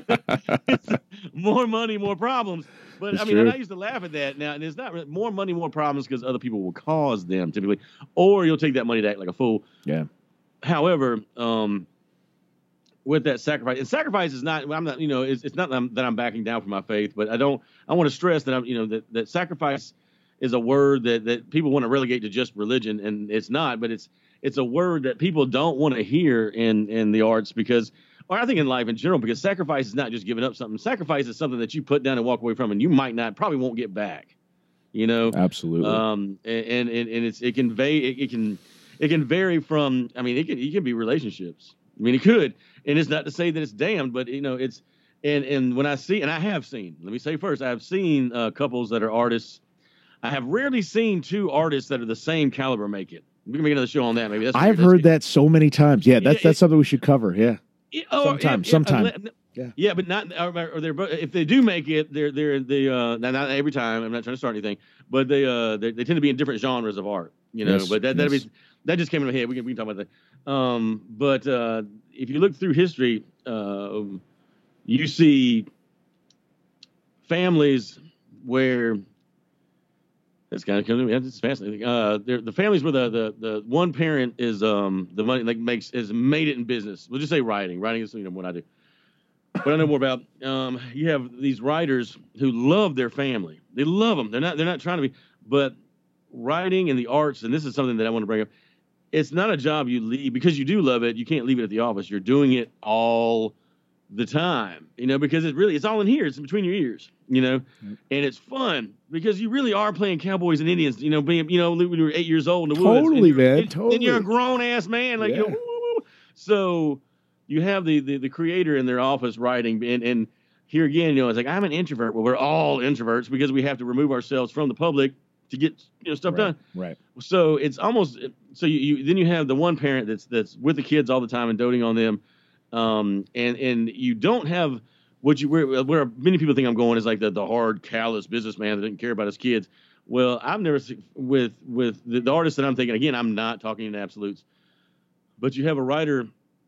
Speaker 2: it's more money, more problems. But
Speaker 1: it's
Speaker 2: I mean,
Speaker 1: true.
Speaker 2: and I used to laugh at that. Now, and it's not really, more money, more problems because other people will cause them typically, or you'll take that money to act like a fool.
Speaker 1: Yeah.
Speaker 2: however, um, with that sacrifice, and sacrifice is not, I'm not, you know, it's, it's not that I'm, that I'm backing down from my faith, but I don't, I want to stress that I'm, you know, that, that sacrifice is a word that, that people want to relegate to just religion, and it's not, but it's, it's a word that people don't want to hear in, in the arts because, or I think in life in general, because sacrifice is not just giving up something. Sacrifice is something that you put down and walk away from, and you might not, probably won't get back, you know?
Speaker 1: Absolutely.
Speaker 2: Um, and, and, and it's, it can vary, it, it can, it can vary from, I mean, it can, it can be relationships. I mean, it could, and it's not to say that it's damned, but you know, it's, and, and when I see, and I have seen, let me say first, I've seen uh, couples that are artists. I have rarely seen two artists that are the same caliber make it. We can make another show on that. Maybe that's
Speaker 1: I've
Speaker 2: weird.
Speaker 1: heard
Speaker 2: That's
Speaker 1: that so many times. Yeah, that's
Speaker 2: Yeah,
Speaker 1: that's
Speaker 2: it-
Speaker 1: something we should cover. Yeah,
Speaker 2: Yeah, oh,
Speaker 1: sometime,
Speaker 2: yeah,
Speaker 1: sometime.
Speaker 2: yeah,
Speaker 1: Yeah.
Speaker 2: yeah, but not or, or they're bo- if they do make it, they're they're they uh not, not every time. I'm not trying to start anything, but they uh they, they tend to be in different genres of art, you know.
Speaker 1: Yes,
Speaker 2: but that
Speaker 1: yes.
Speaker 2: that be that just came in my head. We can we can talk about that. Um, but uh, if you look through history, uh, you see families where that's kind of coming. It's fascinating. Uh, they're- the families where the, the the one parent is um the money like makes is made it in business. We'll just say writing. Writing is you know what I do. What I know more about, um, you have these writers who love their family. They love them. They're not they're not trying to be, but writing and the arts, and this is something that I want to bring up. It's not a job you leave because you do love it. You can't leave it at the office. You're doing it all the time, you know, because it really, it's all in here. It's in between your ears, you know,
Speaker 1: Yep.
Speaker 2: and it's fun because you really are playing cowboys and Indians, you know, being, you know, when you were eight years old in the woods.
Speaker 1: Totally,
Speaker 2: and you're-
Speaker 1: man,
Speaker 2: and- And you're a
Speaker 1: totally.
Speaker 2: grown ass man. Like, you know,
Speaker 1: Yeah.
Speaker 2: woo, woo, woo. So you have the, the, the creator in their office writing and, and here again, you know, it's like, I'm an introvert. Well, we're all introverts because we have to remove ourselves from the public to get, you know, stuff
Speaker 1: right,
Speaker 2: done.
Speaker 1: right.
Speaker 2: So it's almost so you, you then you have the one parent that's that's with the kids all the time and doting on them, um, and and you don't have what you where where many people think I'm going is like the the hard callous businessman that doesn't care about his kids. Well, I've never seen with with the, the artist that I'm thinking again. I'm not talking in absolutes, but you have a writer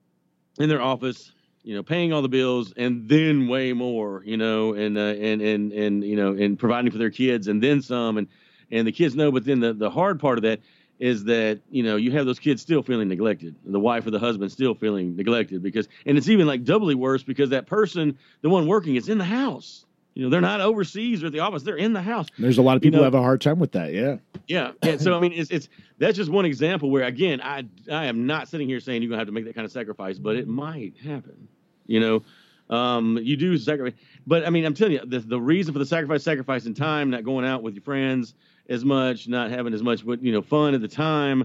Speaker 2: in their office, you know, paying all the bills and then way more, you know, and uh, and and and you know, and providing for their kids and then some, and and the kids know. But then the the hard part of that is that you know you have those kids still feeling neglected, the wife or the husband still feeling neglected because, and it's even like doubly worse because that person, the one working, is in the house. You know, they're not overseas or at the office; they're in the house.
Speaker 1: There's a lot of
Speaker 2: You
Speaker 1: people
Speaker 2: know-
Speaker 1: who have a hard time with that. Yeah,
Speaker 2: Yeah, and so I mean, it's it's that's just one example where again, I I am not sitting here saying you're gonna have to make that kind of sacrifice, but it might happen. You know, um, you do sacrifice, but I mean, I'm telling you, the the reason for the sacrifice, sacrificing time, not going out with your friends as much, not having as much, you know, fun at the time.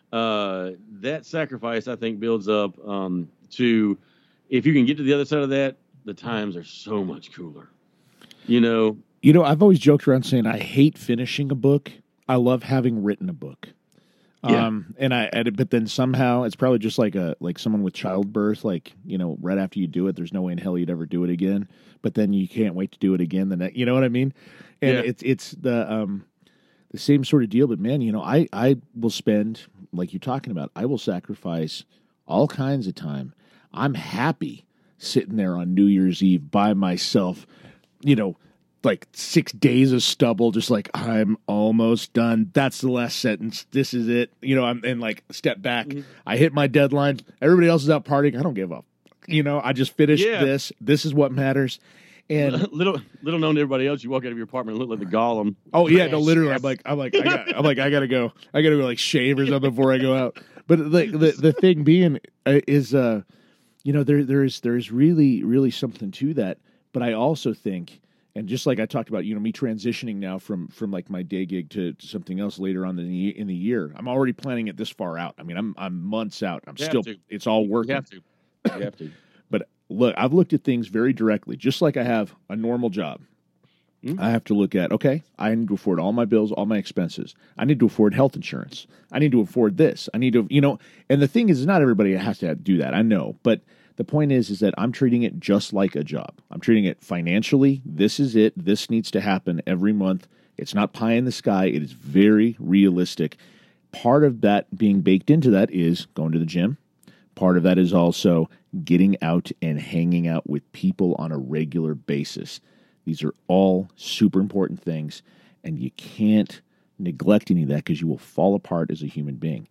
Speaker 2: Uh, that sacrifice, I think, builds up um, to if you can get to the other side of that, the times are so much cooler. You know,
Speaker 1: you know, I've always joked around saying I hate finishing a book. I love having written a book.
Speaker 2: Yeah.
Speaker 1: Um, and I, and, but then somehow it's probably just like a, like someone with childbirth, like, you know, right after you do it, there's no way in hell you'd ever do it again, but then you can't wait to do it again. The next, you know what I mean? And
Speaker 2: Yeah.
Speaker 1: it's, it's the, um, the same sort of deal, but man, you know, I, I will spend, like you're talking about, I will sacrifice all kinds of time. I'm happy sitting there on New Year's Eve by myself, you know, like six days of stubble, just like I'm almost done. That's the last sentence. This is it. You know, I'm and like step back.
Speaker 2: Mhm.
Speaker 1: I hit my deadline. Everybody else is out partying. I don't give up. You know, I just finished
Speaker 2: Yeah.
Speaker 1: this. This is what matters. And
Speaker 2: little little known to everybody else, you walk out of your apartment and look like the Golem.
Speaker 1: oh yeah, no, literally,
Speaker 2: Yes.
Speaker 1: I'm like, I'm like, I got, I'm like, I gotta go. I gotta go like shave or something before I go out. But the the, the thing being uh, is, uh, you know, there there is there is really really something to that. But I also think. And just like I talked about, you know, me transitioning now from from like my day gig to, to something else later on in the in the year, I'm already planning it this far out. I mean, I'm I'm months out. I'm
Speaker 2: You have
Speaker 1: still,
Speaker 2: to.
Speaker 1: it's all
Speaker 2: You
Speaker 1: working.
Speaker 2: have to. You have to.
Speaker 1: But look, I've looked at things very directly, just like I have a normal job.
Speaker 2: Mhm.
Speaker 1: I have to look at, okay, I need to afford all my bills, all my expenses. I need to afford health insurance. I need to afford this. I need to, you know, and the thing is, not everybody has to do that. I know, but the point is, is that I'm treating it just like a job. I'm treating it financially. This is it. This needs to happen every month. It's not pie in the sky. It is very realistic. Part of that being baked into that is going to the gym. Part of that is also getting out and hanging out with people on a regular basis. These are all super important things, and you can't neglect any of that because you will fall apart as a human being.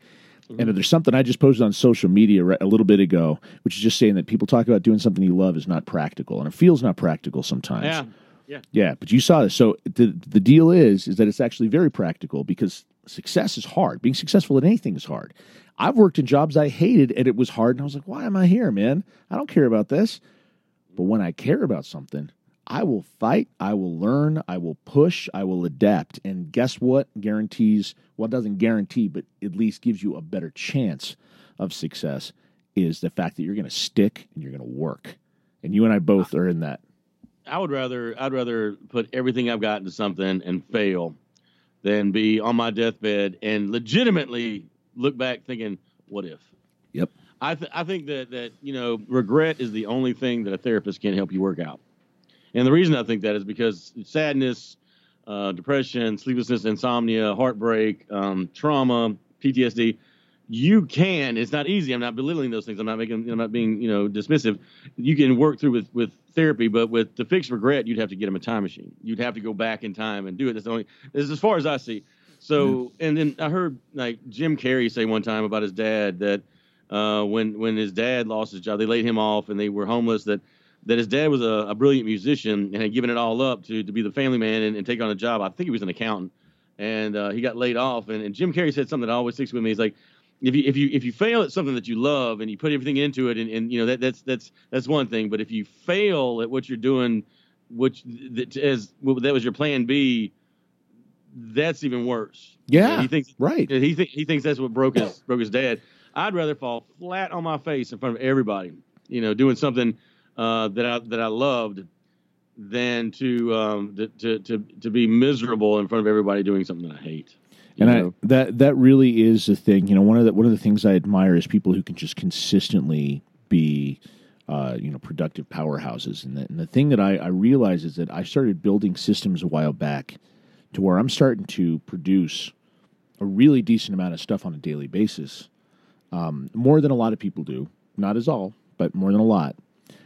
Speaker 1: Mm-hmm. And there's something I just posted on social media a little bit ago, which is just saying that people talk about doing something you love is not practical, and it feels not practical sometimes.
Speaker 2: Yeah, yeah,
Speaker 1: yeah. But you saw this. So the the deal is is that it's actually very practical because success is hard. Being successful at anything is hard. I've worked in jobs I hated, and it was hard, and I was like, "Why am I here, man? I don't care about this." But when I care about something, I will fight, I will learn, I will push, I will adapt. And guess what guarantees, well, it doesn't guarantee, but at least gives you a better chance of success is the fact that you're going to stick and you're going to work. And you and I both are in that.
Speaker 2: I would rather, I'd rather put everything I've got into something and fail than be on my deathbed and legitimately look back thinking, what if?
Speaker 1: Yep.
Speaker 2: I, th- I think that, that, you know, regret is the only thing that a therapist can help you work out. And the reason I think that is because sadness, uh, depression, sleeplessness, insomnia, heartbreak, um, trauma, P T S D, you can, it's not easy. I'm not belittling those things. I'm not making, I'm not being, you know, dismissive. You can work through with, with therapy, but with to fix regret, you'd have to get them a time machine. You'd have to go back in time and do it. That's the only, this is as far as I see. So, and then I heard like Jim Carrey say one time about his dad that uh, when, when his dad lost his job, they laid him off and they were homeless, that that his dad was a, a brilliant musician and had given it all up to, to be the family man and, and take on a job. I think he was an accountant, and uh, he got laid off. And, and Jim Carrey said something that always sticks with me. He's like, if you if you if you fail at something that you love and you put everything into it, and, and you know that that's that's that's one thing. But if you fail at what you're doing, which that as well, that was your plan B, that's even worse.
Speaker 1: Yeah,
Speaker 2: you know, he thinks
Speaker 1: right.
Speaker 2: He th- he thinks that's what broke his broke his dad. I'd rather fall flat on my face in front of everybody, you know, doing something Uh, that I that I loved, than to um to, to to be miserable in front of everybody doing something that I hate.
Speaker 1: And I, that that really is the thing. You know, one of the one of the things I admire is people who can just consistently be, uh, you know, productive powerhouses. And the, and the thing that I, I realize is that I started building systems a while back, to where I'm starting to produce a really decent amount of stuff on a daily basis, um, more than a lot of people do. Not as all, but more than a lot.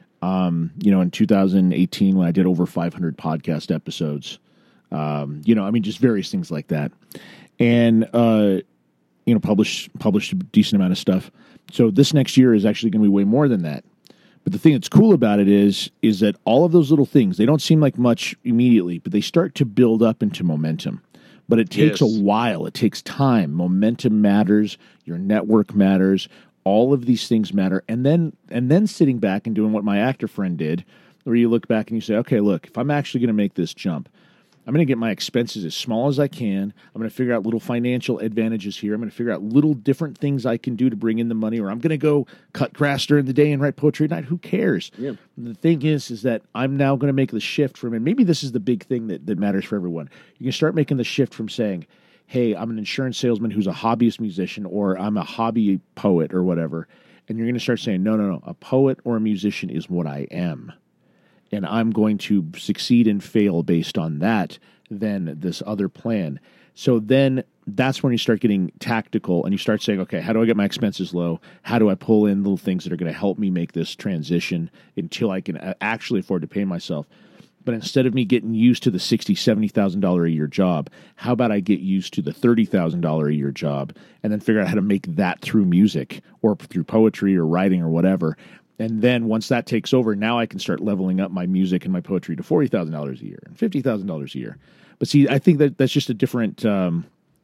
Speaker 1: Um, you know, in two thousand eighteen, when I did over five hundred podcast episodes, um, you know, I mean, just various things like that. And, uh, you know, published, published a decent amount of stuff. So this next year is actually going to be way more than that. But the thing that's cool about it is, is that all of those little things, they don't seem like much immediately, but they start to build up into momentum. But it takes
Speaker 2: yes.
Speaker 1: a while. It takes time. Momentum matters. Your network matters. All of these things matter. And then and then sitting back and doing what my actor friend did, where you look back and you say, okay, look, if I'm actually going to make this jump, I'm going to get my expenses as small as I can. I'm going to figure out little financial advantages here. I'm going to figure out little different things I can do to bring in the money, or I'm going to go cut grass during the day and write poetry at night. Who cares?
Speaker 2: Yeah.
Speaker 1: The thing is, is that I'm now going to make the shift from, and maybe this is the big thing that, that matters for everyone. You can start making the shift from saying, hey, I'm an insurance salesman who's a hobbyist musician, or I'm a hobby poet or whatever. And you're going to start saying, no, no, no, a poet or a musician is what I am. And I'm going to succeed and fail based on that than this other plan. So then that's when you start getting tactical and you start saying, okay, how do I get my expenses low? How do I pull in little things that are going to help me make this transition until I can actually afford to pay myself? But instead of me getting used to the sixty thousand dollars, seventy thousand dollars a year job, how about I get used to the thirty thousand dollars a year job and then figure out how to make that through music or through poetry or writing or whatever. And then once that takes over, now I can start leveling up my music and my poetry to forty thousand dollars a year and fifty thousand dollars a year. But see, I think that that's just a different um,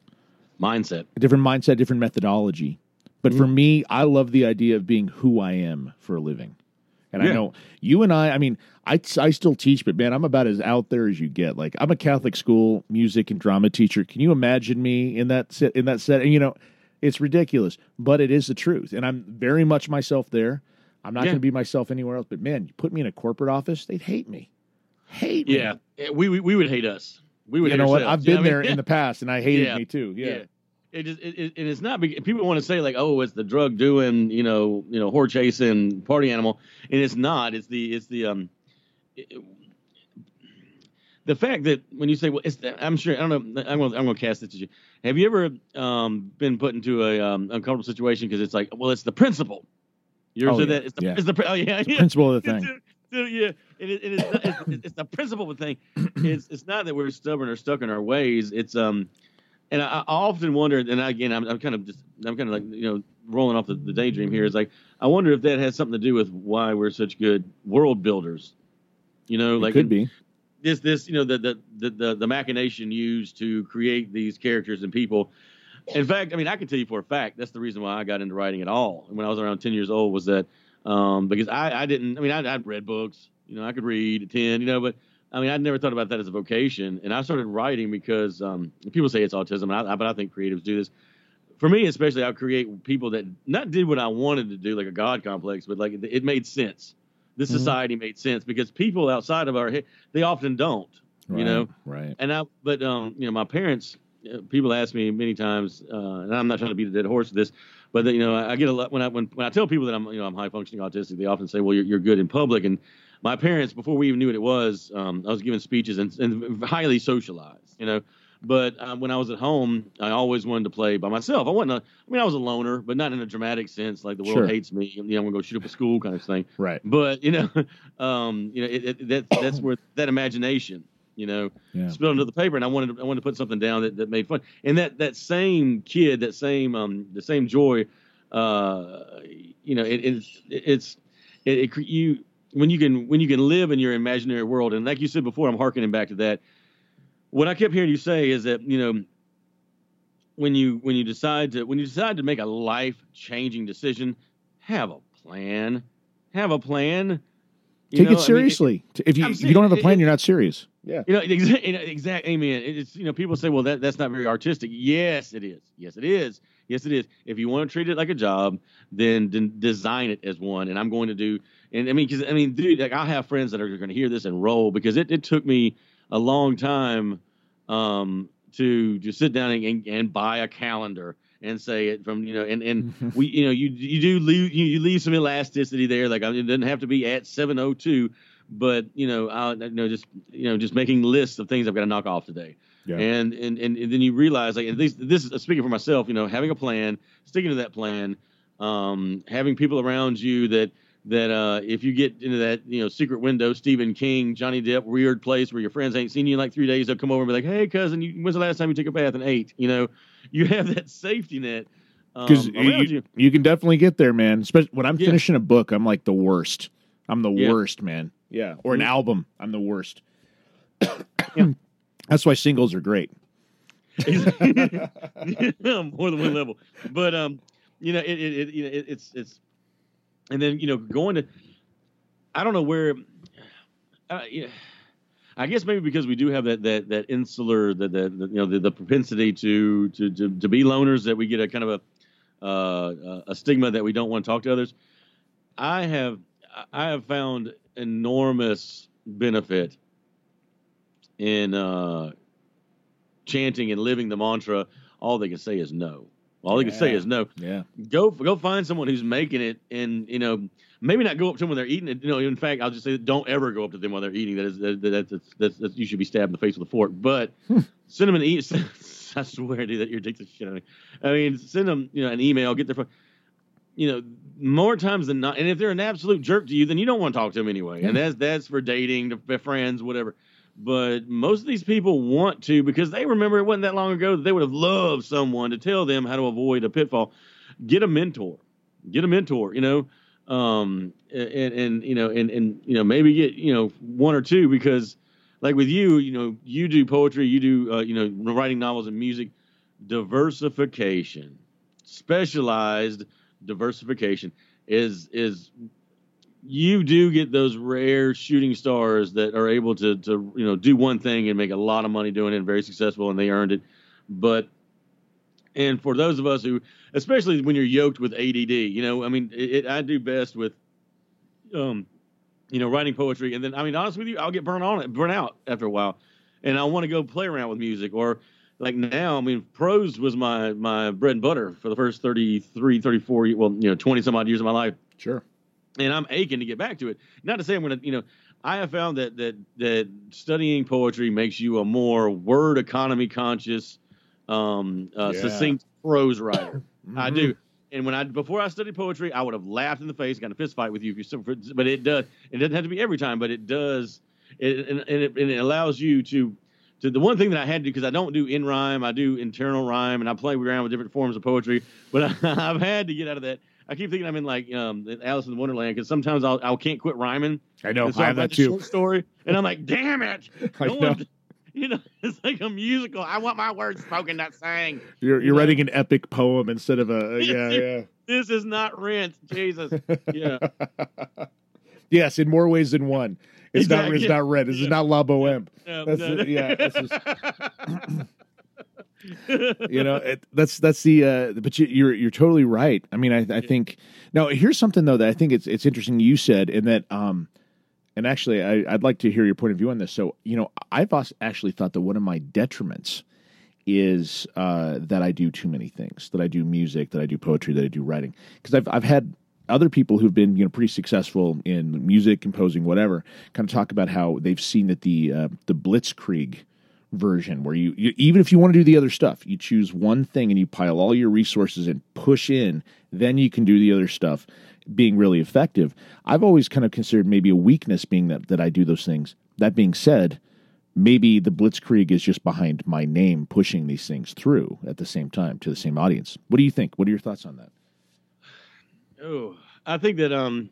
Speaker 2: mindset,
Speaker 1: a different mindset, different methodology. But mm-hmm. for me, I love the idea of being who I am for a living. And yeah. I know you and I, I mean, I, I still teach, but man, I'm about as out there as you get. Like, I'm a Catholic school music and drama teacher. Can you imagine me in that set, in that set? And, you know, it's ridiculous, but it is the truth. And I'm very much myself there. I'm not yeah. going to be myself anywhere else. But man, you put me in a corporate office, they'd hate me. Hate
Speaker 2: yeah. me. Yeah, we, we we would hate us. We would.
Speaker 1: You
Speaker 2: hate
Speaker 1: know what?
Speaker 2: ourselves.
Speaker 1: I've been
Speaker 2: you know
Speaker 1: there
Speaker 2: I mean?
Speaker 1: in the past, and I hated
Speaker 2: yeah.
Speaker 1: me too. Yeah.
Speaker 2: yeah. It just it, it, and it's not. People want to say like, oh, it's the drug doing, you know, you know, whore chasing party animal, and it's not. It's the it's the um. It, the fact that when you say, well, it's the, I'm sure I don't know. I'm gonna I'm gonna cast this to you. Have you ever um been put into a um, uncomfortable situation because it's like, well, it's the principle. You ever
Speaker 1: oh,
Speaker 2: said
Speaker 1: yeah.
Speaker 2: that? It's the,
Speaker 1: yeah.
Speaker 2: it's the oh yeah,
Speaker 1: it's
Speaker 2: yeah.
Speaker 1: the principle of the thing.
Speaker 2: So, yeah, it, it is. It's, it's the principle of the thing. It's it's not that we're stubborn or stuck in our ways. It's um, and I, I often wondered, and again, I'm, I'm kind of just, I'm kind of like, you know, rolling off the, the daydream here. Is like, I wonder if that has something to do with why we're such good world builders. You know,
Speaker 1: It
Speaker 2: like
Speaker 1: could be.
Speaker 2: this, this, you know, the, the, the, the, the machination used to create these characters and people. In fact, I mean, I can tell you for a fact, that's the reason why I got into writing at all. When I was around ten years old was that, um, because I, I didn't, I mean, I, I'd read books, you know, I could read at ten, you know, but I mean, I'd never thought about that as a vocation. And I started writing because, um, people say it's autism, and I, but I think creatives do this. For me, especially, I would create people that not did what I wanted to do, like a God complex, but like it, it made sense. This
Speaker 1: Mm-hmm.
Speaker 2: society made sense because people outside of our head, they often don't,
Speaker 1: Right,
Speaker 2: you know?
Speaker 1: right.
Speaker 2: And I, but, um, you know, my parents, uh, people ask me many times, uh, and I'm not trying to beat a dead horse with this, but, you know, I, I get a lot when I, when, when I tell people that I'm, you know, I'm high functioning autistic, they often say, well, you're, you're good in public. And my parents, before we even knew what it was, um, I was giving speeches and, and highly socialized, you know? But um, when I was at home, I always wanted to play by myself. I wasn't. A, I mean, I was a loner, but not in a dramatic sense, like the world
Speaker 1: Sure.
Speaker 2: hates me. You know, I'm gonna go shoot up a school kind of thing.
Speaker 1: Right.
Speaker 2: But you know, um, you know, it, it, that that's where that imagination, you know,
Speaker 1: Yeah.
Speaker 2: spilled into the paper, and I wanted to, I wanted to put something down that, that made fun. And that that same kid, that same um, the same joy, uh, you know, it, it's it's it, it you when you can when you can live in your imaginary world, and like you said before, I'm harkening back to that. What I kept hearing you say is that, you know, when you when you decide to when you decide to make a life-changing decision, have a plan. Have a plan. You
Speaker 1: Take
Speaker 2: know,
Speaker 1: it seriously. I mean, if you
Speaker 2: I'm
Speaker 1: if you don't have a
Speaker 2: serious.
Speaker 1: plan,
Speaker 2: It-
Speaker 1: you're not serious. Yeah.
Speaker 2: You know, exactly. Exact, amen. It's, you know, people say, well, that that's not very artistic. Yes, it is. Yes, it is. Yes, it is. If you want to treat it like a job, then, then design it as one. And I'm going to do. And I mean, because I mean, dude, like I have friends that are going to hear this and roll because it, it took me a long time um, to just sit down and, and, and buy a calendar and say it from, you know, and, and we, you know, you you do leave you, you leave some elasticity there. Like I mean, it doesn't have to be at seven oh two, but you know, I you know just you know just making lists of things I've got to knock off today.
Speaker 1: Yeah.
Speaker 2: And, and and and then you realize, like at least this is speaking for myself, you know, having a plan, sticking to that plan, um, having people around you that. That uh, if you get into that, you know, secret window, Stephen King, Johnny Depp, weird place where your friends ain't seen you in like three days, they'll come over and be like, "Hey, cousin, you, when's the last time you took a bath and ate?" You know, you have that safety net um,
Speaker 1: Because
Speaker 2: around
Speaker 1: you,
Speaker 2: you.
Speaker 1: you can definitely get there, man. Especially when I'm
Speaker 2: Yeah.
Speaker 1: finishing a book, I'm like the worst. I'm the
Speaker 2: Yeah.
Speaker 1: worst, man. Yeah. Or an
Speaker 2: Mhm.
Speaker 1: album, I'm the worst.
Speaker 2: Yeah.
Speaker 1: That's why singles are great.
Speaker 2: More than one level, but um, you know, it, it, it you know, it, it's it's, and then you know, going to, I don't know where, uh, yeah, I guess maybe because we do have that that that insular, that the, the you know the, the propensity to, to to to be loners, that we get a kind of a uh, a stigma that we don't want to talk to others. I have I have found enormous benefit in uh, chanting and living the mantra. All they can say is no. All they can say
Speaker 1: Yeah.
Speaker 2: is no.
Speaker 1: Yeah.
Speaker 2: Go go find someone who's making it, and you know maybe not go up to them when they're eating it. You know, in fact, I'll just say don't ever go up to them while they're eating. That is that, that, that's, that's, that's you should be stabbed in the face with a fork. But send them an e. I swear, dude, that you're addicted to shit. I mean, I mean, send them you know an email. Get their phone. You know, more times than not. And if they're an absolute jerk to you, then you don't want to talk to them anyway. And that's that's for dating, to friends, whatever. But most of these people want to because they remember it wasn't that long ago that they would have loved someone to tell them how to avoid a pitfall. Get a mentor. Get a mentor, you know. Um, and, and you know, and, and, you know, maybe get, you know, one or two because like with you, you know, you do poetry, you do, uh, you know, writing novels and music. Diversification, specialized diversification is is you do get those rare shooting stars that are able to to you know do one thing and make a lot of money doing it and very successful and they earned it. But and for those of us who, especially when you're yoked with A D D, you know, I mean, it, it, I do best with um you know writing poetry, and then I mean honest with you, I'll get burnt on it, burnt out after a while, and I want to go play around with music or. Like now, I mean, prose was my, my bread and butter for the first thirty-three, thirty-four, well, you know, twenty some odd years of my life.
Speaker 1: Sure.
Speaker 2: And I'm aching to get back to it. Not to say I'm going to, you know, I have found that, that, that studying poetry makes you a more word economy conscious, um, uh,
Speaker 1: Yeah.
Speaker 2: succinct prose writer.
Speaker 1: Mm-hmm.
Speaker 2: I do. And when I, before I studied poetry, I would have laughed in the face, got in a fist fight with you if you, but it does, it doesn't have to be every time, but it does. It, and, and, it, and it allows you to, to the one thing that I had to do, because I don't do in rhyme, I do internal rhyme, and I play around with different forms of poetry. But I, I've had to get out of that. I keep thinking I'm in like um, Alice in Wonderland, because sometimes I'll I can't quit rhyming.
Speaker 1: I know.
Speaker 2: So
Speaker 1: I have that too.
Speaker 2: Short story, and I'm like, damn it!
Speaker 1: I
Speaker 2: No
Speaker 1: know.
Speaker 2: one, you know, it's like a musical. I want my words spoken, not sang.
Speaker 1: You're you're
Speaker 2: You know?
Speaker 1: writing an epic poem instead of a, a yeah yeah.
Speaker 2: This is not Rent, Jesus. Yeah.
Speaker 1: Yes, in more ways than one. It's
Speaker 2: Exactly.
Speaker 1: not it's not Red. This
Speaker 2: Yeah.
Speaker 1: is not La Boheme.
Speaker 2: No,
Speaker 1: That's
Speaker 2: no.
Speaker 1: the- yeah. This is, you know, it, that's that's the. Uh, but you, you're you're totally right. I mean, I I think now here's something though that I think it's it's interesting you said, and that um, and actually I, I'd like to hear your point of view on this. So you know, I've also actually thought that one of my detriments is uh, that I do too many things. That I do music, that I do poetry, that I do writing, because I've I've had other people who've been, you know, pretty successful in music, composing, whatever, kind of talk about how they've seen that the uh, the Blitzkrieg version, where you, you even if you want to do the other stuff, you choose one thing and you pile all your resources and push in, then you can do the other stuff, being really effective. I've always kind of considered maybe a weakness being that that I do those things. That being said, maybe the Blitzkrieg is just behind my name pushing these things through at the same time to the same audience. What do you think? What are your thoughts on that?
Speaker 2: Oh, I think that um,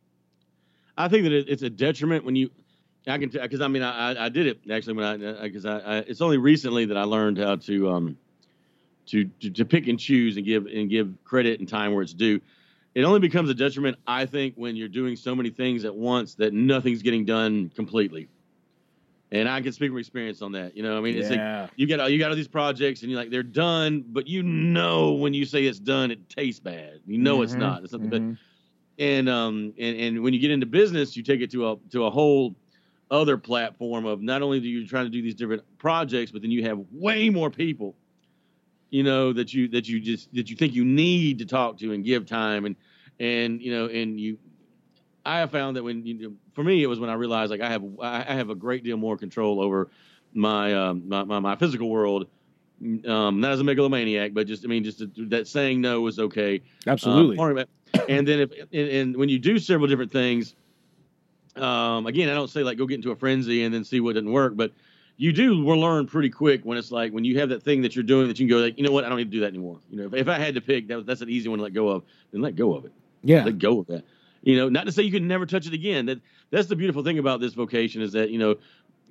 Speaker 2: I think that it, it's a detriment when you, I can, because I mean, I, I did it actually when I, because I, I, it's only recently that I learned how to um, to, to to pick and choose and give and give credit and time where it's due. It only becomes a detriment, I think, when you're doing so many things at once that nothing's getting done completely. And I can speak from experience on that. You know, I mean, it's
Speaker 1: Yeah.
Speaker 2: like you got you got all these projects, and you're like, they're done, but you know when you say it's done, it tastes bad. You know
Speaker 1: Mhm,
Speaker 2: it's not. It's something
Speaker 1: mhm.
Speaker 2: bad. And um and, and when you get into business, you take it to a to a whole other platform of not only do you trying to do these different projects, but then you have way more people, you know, that you that you just that you think you need to talk to and give time and and you know and you. I have found that when you, for me, it was when I realized like I have I have a great deal more control over my um, my, my my physical world. Um, not as a megalomaniac, but just I mean, just to, that saying no was okay.
Speaker 1: Absolutely.
Speaker 2: Um, and then if and, and when you do several different things, um, again, I don't say like go get into a frenzy and then see what didn't work, but you do learn pretty quick when it's like when you have that thing that you're doing that you can go like, you know what, I don't need to do that anymore. You know, if, if I had to pick, that, that's an easy one to let go of. Then let go of it.
Speaker 1: Yeah.
Speaker 2: Let go of that. You know, not to say you could never touch it again. That that's the beautiful thing about this vocation is that, you know,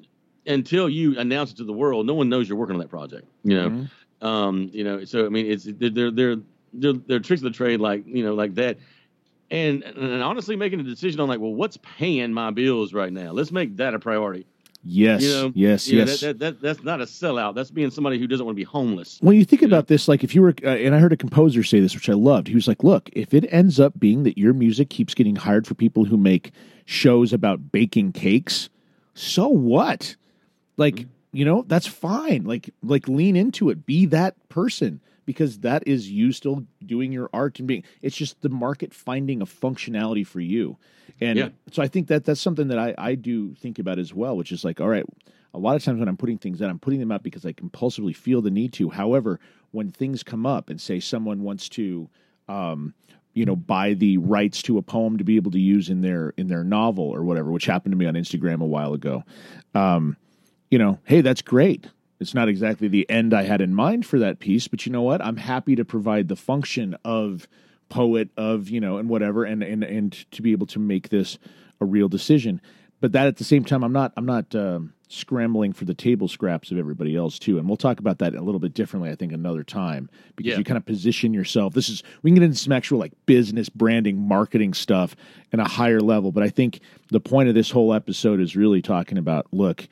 Speaker 2: until you announce it to the world, no one knows you're working on that project. You know,
Speaker 1: Mhm.
Speaker 2: um, you know. So I mean, it's they're they're they're they're tricks of the trade, like you know, like that. And and honestly, making a decision on like, well, what's paying my bills right now? Let's make that a priority.
Speaker 1: Yes,
Speaker 2: You know,
Speaker 1: yes,
Speaker 2: you know,
Speaker 1: yes.
Speaker 2: That, that, that that's not a sellout. That's being somebody who doesn't want to be homeless.
Speaker 1: When you think
Speaker 2: You know?
Speaker 1: about this, like if you were, uh, and I heard a composer say this, which I loved. He was like, look, if it ends up being that your music keeps getting hired for people who make shows about baking cakes, so what? Like,
Speaker 2: Mm-hmm.
Speaker 1: you know, that's fine. Like, like lean into it. Be that person, because that is you still doing your art and being, it's just the market finding a functionality for you. And
Speaker 2: Yeah.
Speaker 1: so I think that that's something that I, I do think about as well, which is like, all right, a lot of times when I'm putting things out, I'm putting them out because I compulsively feel the need to. However, when things come up and say someone wants to, um, you know, buy the rights to a poem to be able to use in their in their novel or whatever, which happened to me on Instagram a while ago, um, you know, hey, that's great. It's not exactly the end I had in mind for that piece, but you know what? I'm happy to provide the function of poet, of, you know, and whatever, and and and to be able to make this a real decision. But that at the same time, I'm not I'm not um, scrambling for the table scraps of everybody else too. And we'll talk about that a little bit differently, I think, another time, because
Speaker 2: Yeah.
Speaker 1: you kind of position yourself. This is we can get into some actual like business, branding, marketing stuff in a higher level. But I think the point of this whole episode is really talking about, look,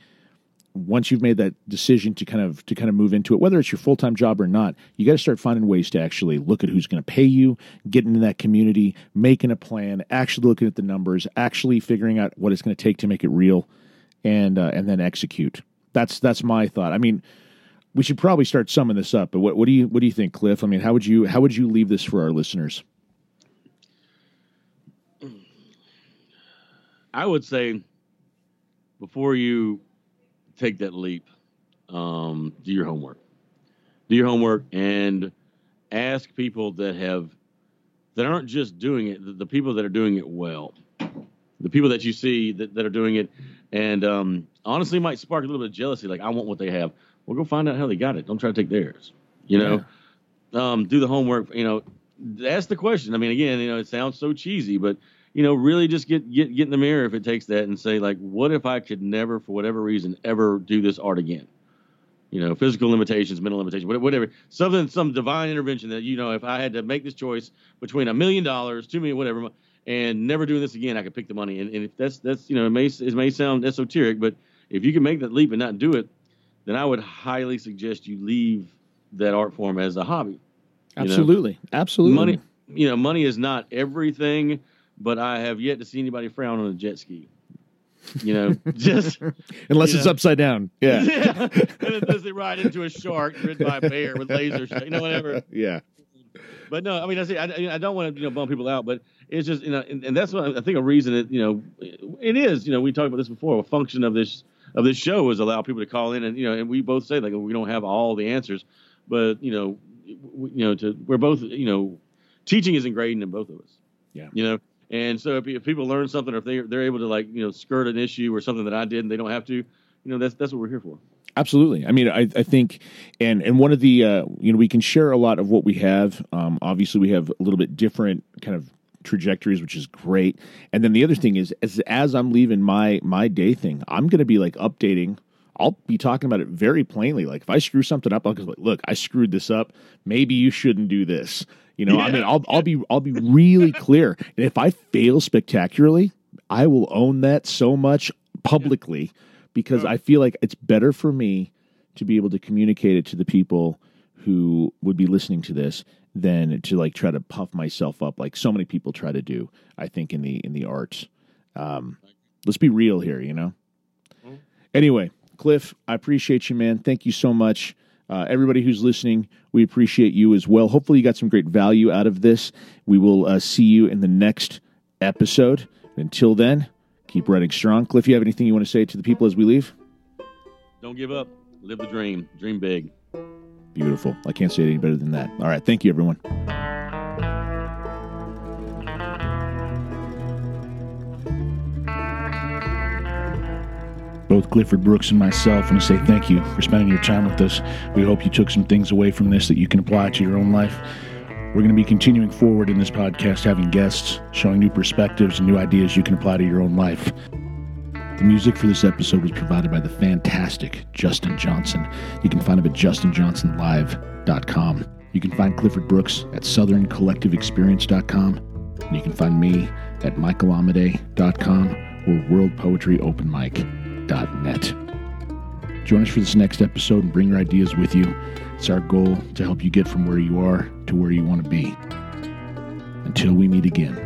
Speaker 1: once you've made that decision to kind of to kind of move into it, whether it's your full-time job or not, you got to start finding ways to actually look at who's going to pay you, get into that community, making a plan, actually looking at the numbers, actually figuring out what it's going to take to make it real, and uh, and then execute. That's that's my thought. I mean, we should probably start summing this up. But what, what do you what do you think, Cliff? I mean, how would you how would you leave this for our listeners?
Speaker 2: I would say before you take that leap, um, do your homework. Do your homework and ask people that have that aren't just doing it, the, the people that are doing it well. the people that you see that, that are doing it, and um, honestly might spark a little bit of jealousy. Like, I want what they have. Well, go find out how they got it. Don't try to take theirs. You know, yeah. um, do the homework. You know, ask the question. I mean, again, you know, it sounds so cheesy, but you know, really just get get get in the mirror if it takes that, and say, like, what if I could never, for whatever reason, ever do this art again? You know, physical limitations, mental limitations, whatever, something, some divine intervention that, you know, if I had to make this choice between a million dollars, two million, whatever, and never doing this again, I could pick the money. And, and if that's, that's, you know, it may, it may sound esoteric, but if you can make that leap and not do it, then I would highly suggest you leave that art form as a hobby.
Speaker 1: Absolutely.
Speaker 2: know?
Speaker 1: Absolutely.
Speaker 2: Money, you know, money is not everything, but I have yet to see anybody frown on a jet ski. You know, just
Speaker 1: unless
Speaker 2: you
Speaker 1: it's
Speaker 2: know.
Speaker 1: upside down. Yeah.
Speaker 2: yeah. And unless they ride into a shark ridden by a bear with laser, you know, whatever.
Speaker 1: Yeah.
Speaker 2: But no, I mean, I say I, I don't want to, you know, bum people out, but it's just, you know, and, and that's what I think a reason that, you know, it is, you know, we talked about this before. A function of this of this show is allow people to call in, and you know, and we both say, like, we don't have all the answers, but you know, we, you know, to we're both, you know, teaching is ingrained in both of us.
Speaker 1: Yeah.
Speaker 2: You know. And so if, if people learn something, or if they they're able to, like, you know, skirt an issue or something that I did and they don't have to, you know, that's that's what we're here for.
Speaker 1: Absolutely. I mean, I, I think, and and one of the, uh, you know, we can share a lot of what we have. Um, obviously, we have a little bit different kind of trajectories, which is great. And then the other thing is, as as I'm leaving my my day thing, I'm going to be like updating. I'll be talking about it very plainly. Like, if I screw something up, I'll be like, look, I screwed this up. Maybe you shouldn't do this. You know, yeah. I mean, I'll I'll be I'll be really clear. And if I fail spectacularly, I will own that so much publicly, because I feel like it's better for me to be able to communicate it to the people who would be listening to this than to, like, try to puff myself up like so many people try to do, I think, in the in the arts. Um, let's be real here, you know? Anyway, Cliff, I appreciate you, man. Thank you so much. Uh, everybody who's listening, we appreciate you as well. Hopefully you got some great value out of this. We will uh, see you in the next episode. Until then, keep writing strong. Cliff, you have anything you want to say to the people as we leave?
Speaker 2: Don't give up. Live the dream. Dream big.
Speaker 1: Beautiful. I can't say it any better than that. All right. Thank you, everyone. Both Clifford Brooks and myself want to say thank you for spending your time with us. We hope you took some things away from this that you can apply to your own life. We're going to be continuing forward in this podcast, having guests, showing new perspectives and new ideas you can apply to your own life. The music for this episode was provided by the fantastic Justin Johnson. You can find him at justin johnson live dot com. You can find Clifford Brooks at southern collective experience dot com. And you can find me at michael amade dot com or world poetry open mic dot net. Join us for this next episode and bring your ideas with you. It's our goal to help you get from where you are to where you want to be. Until we meet again.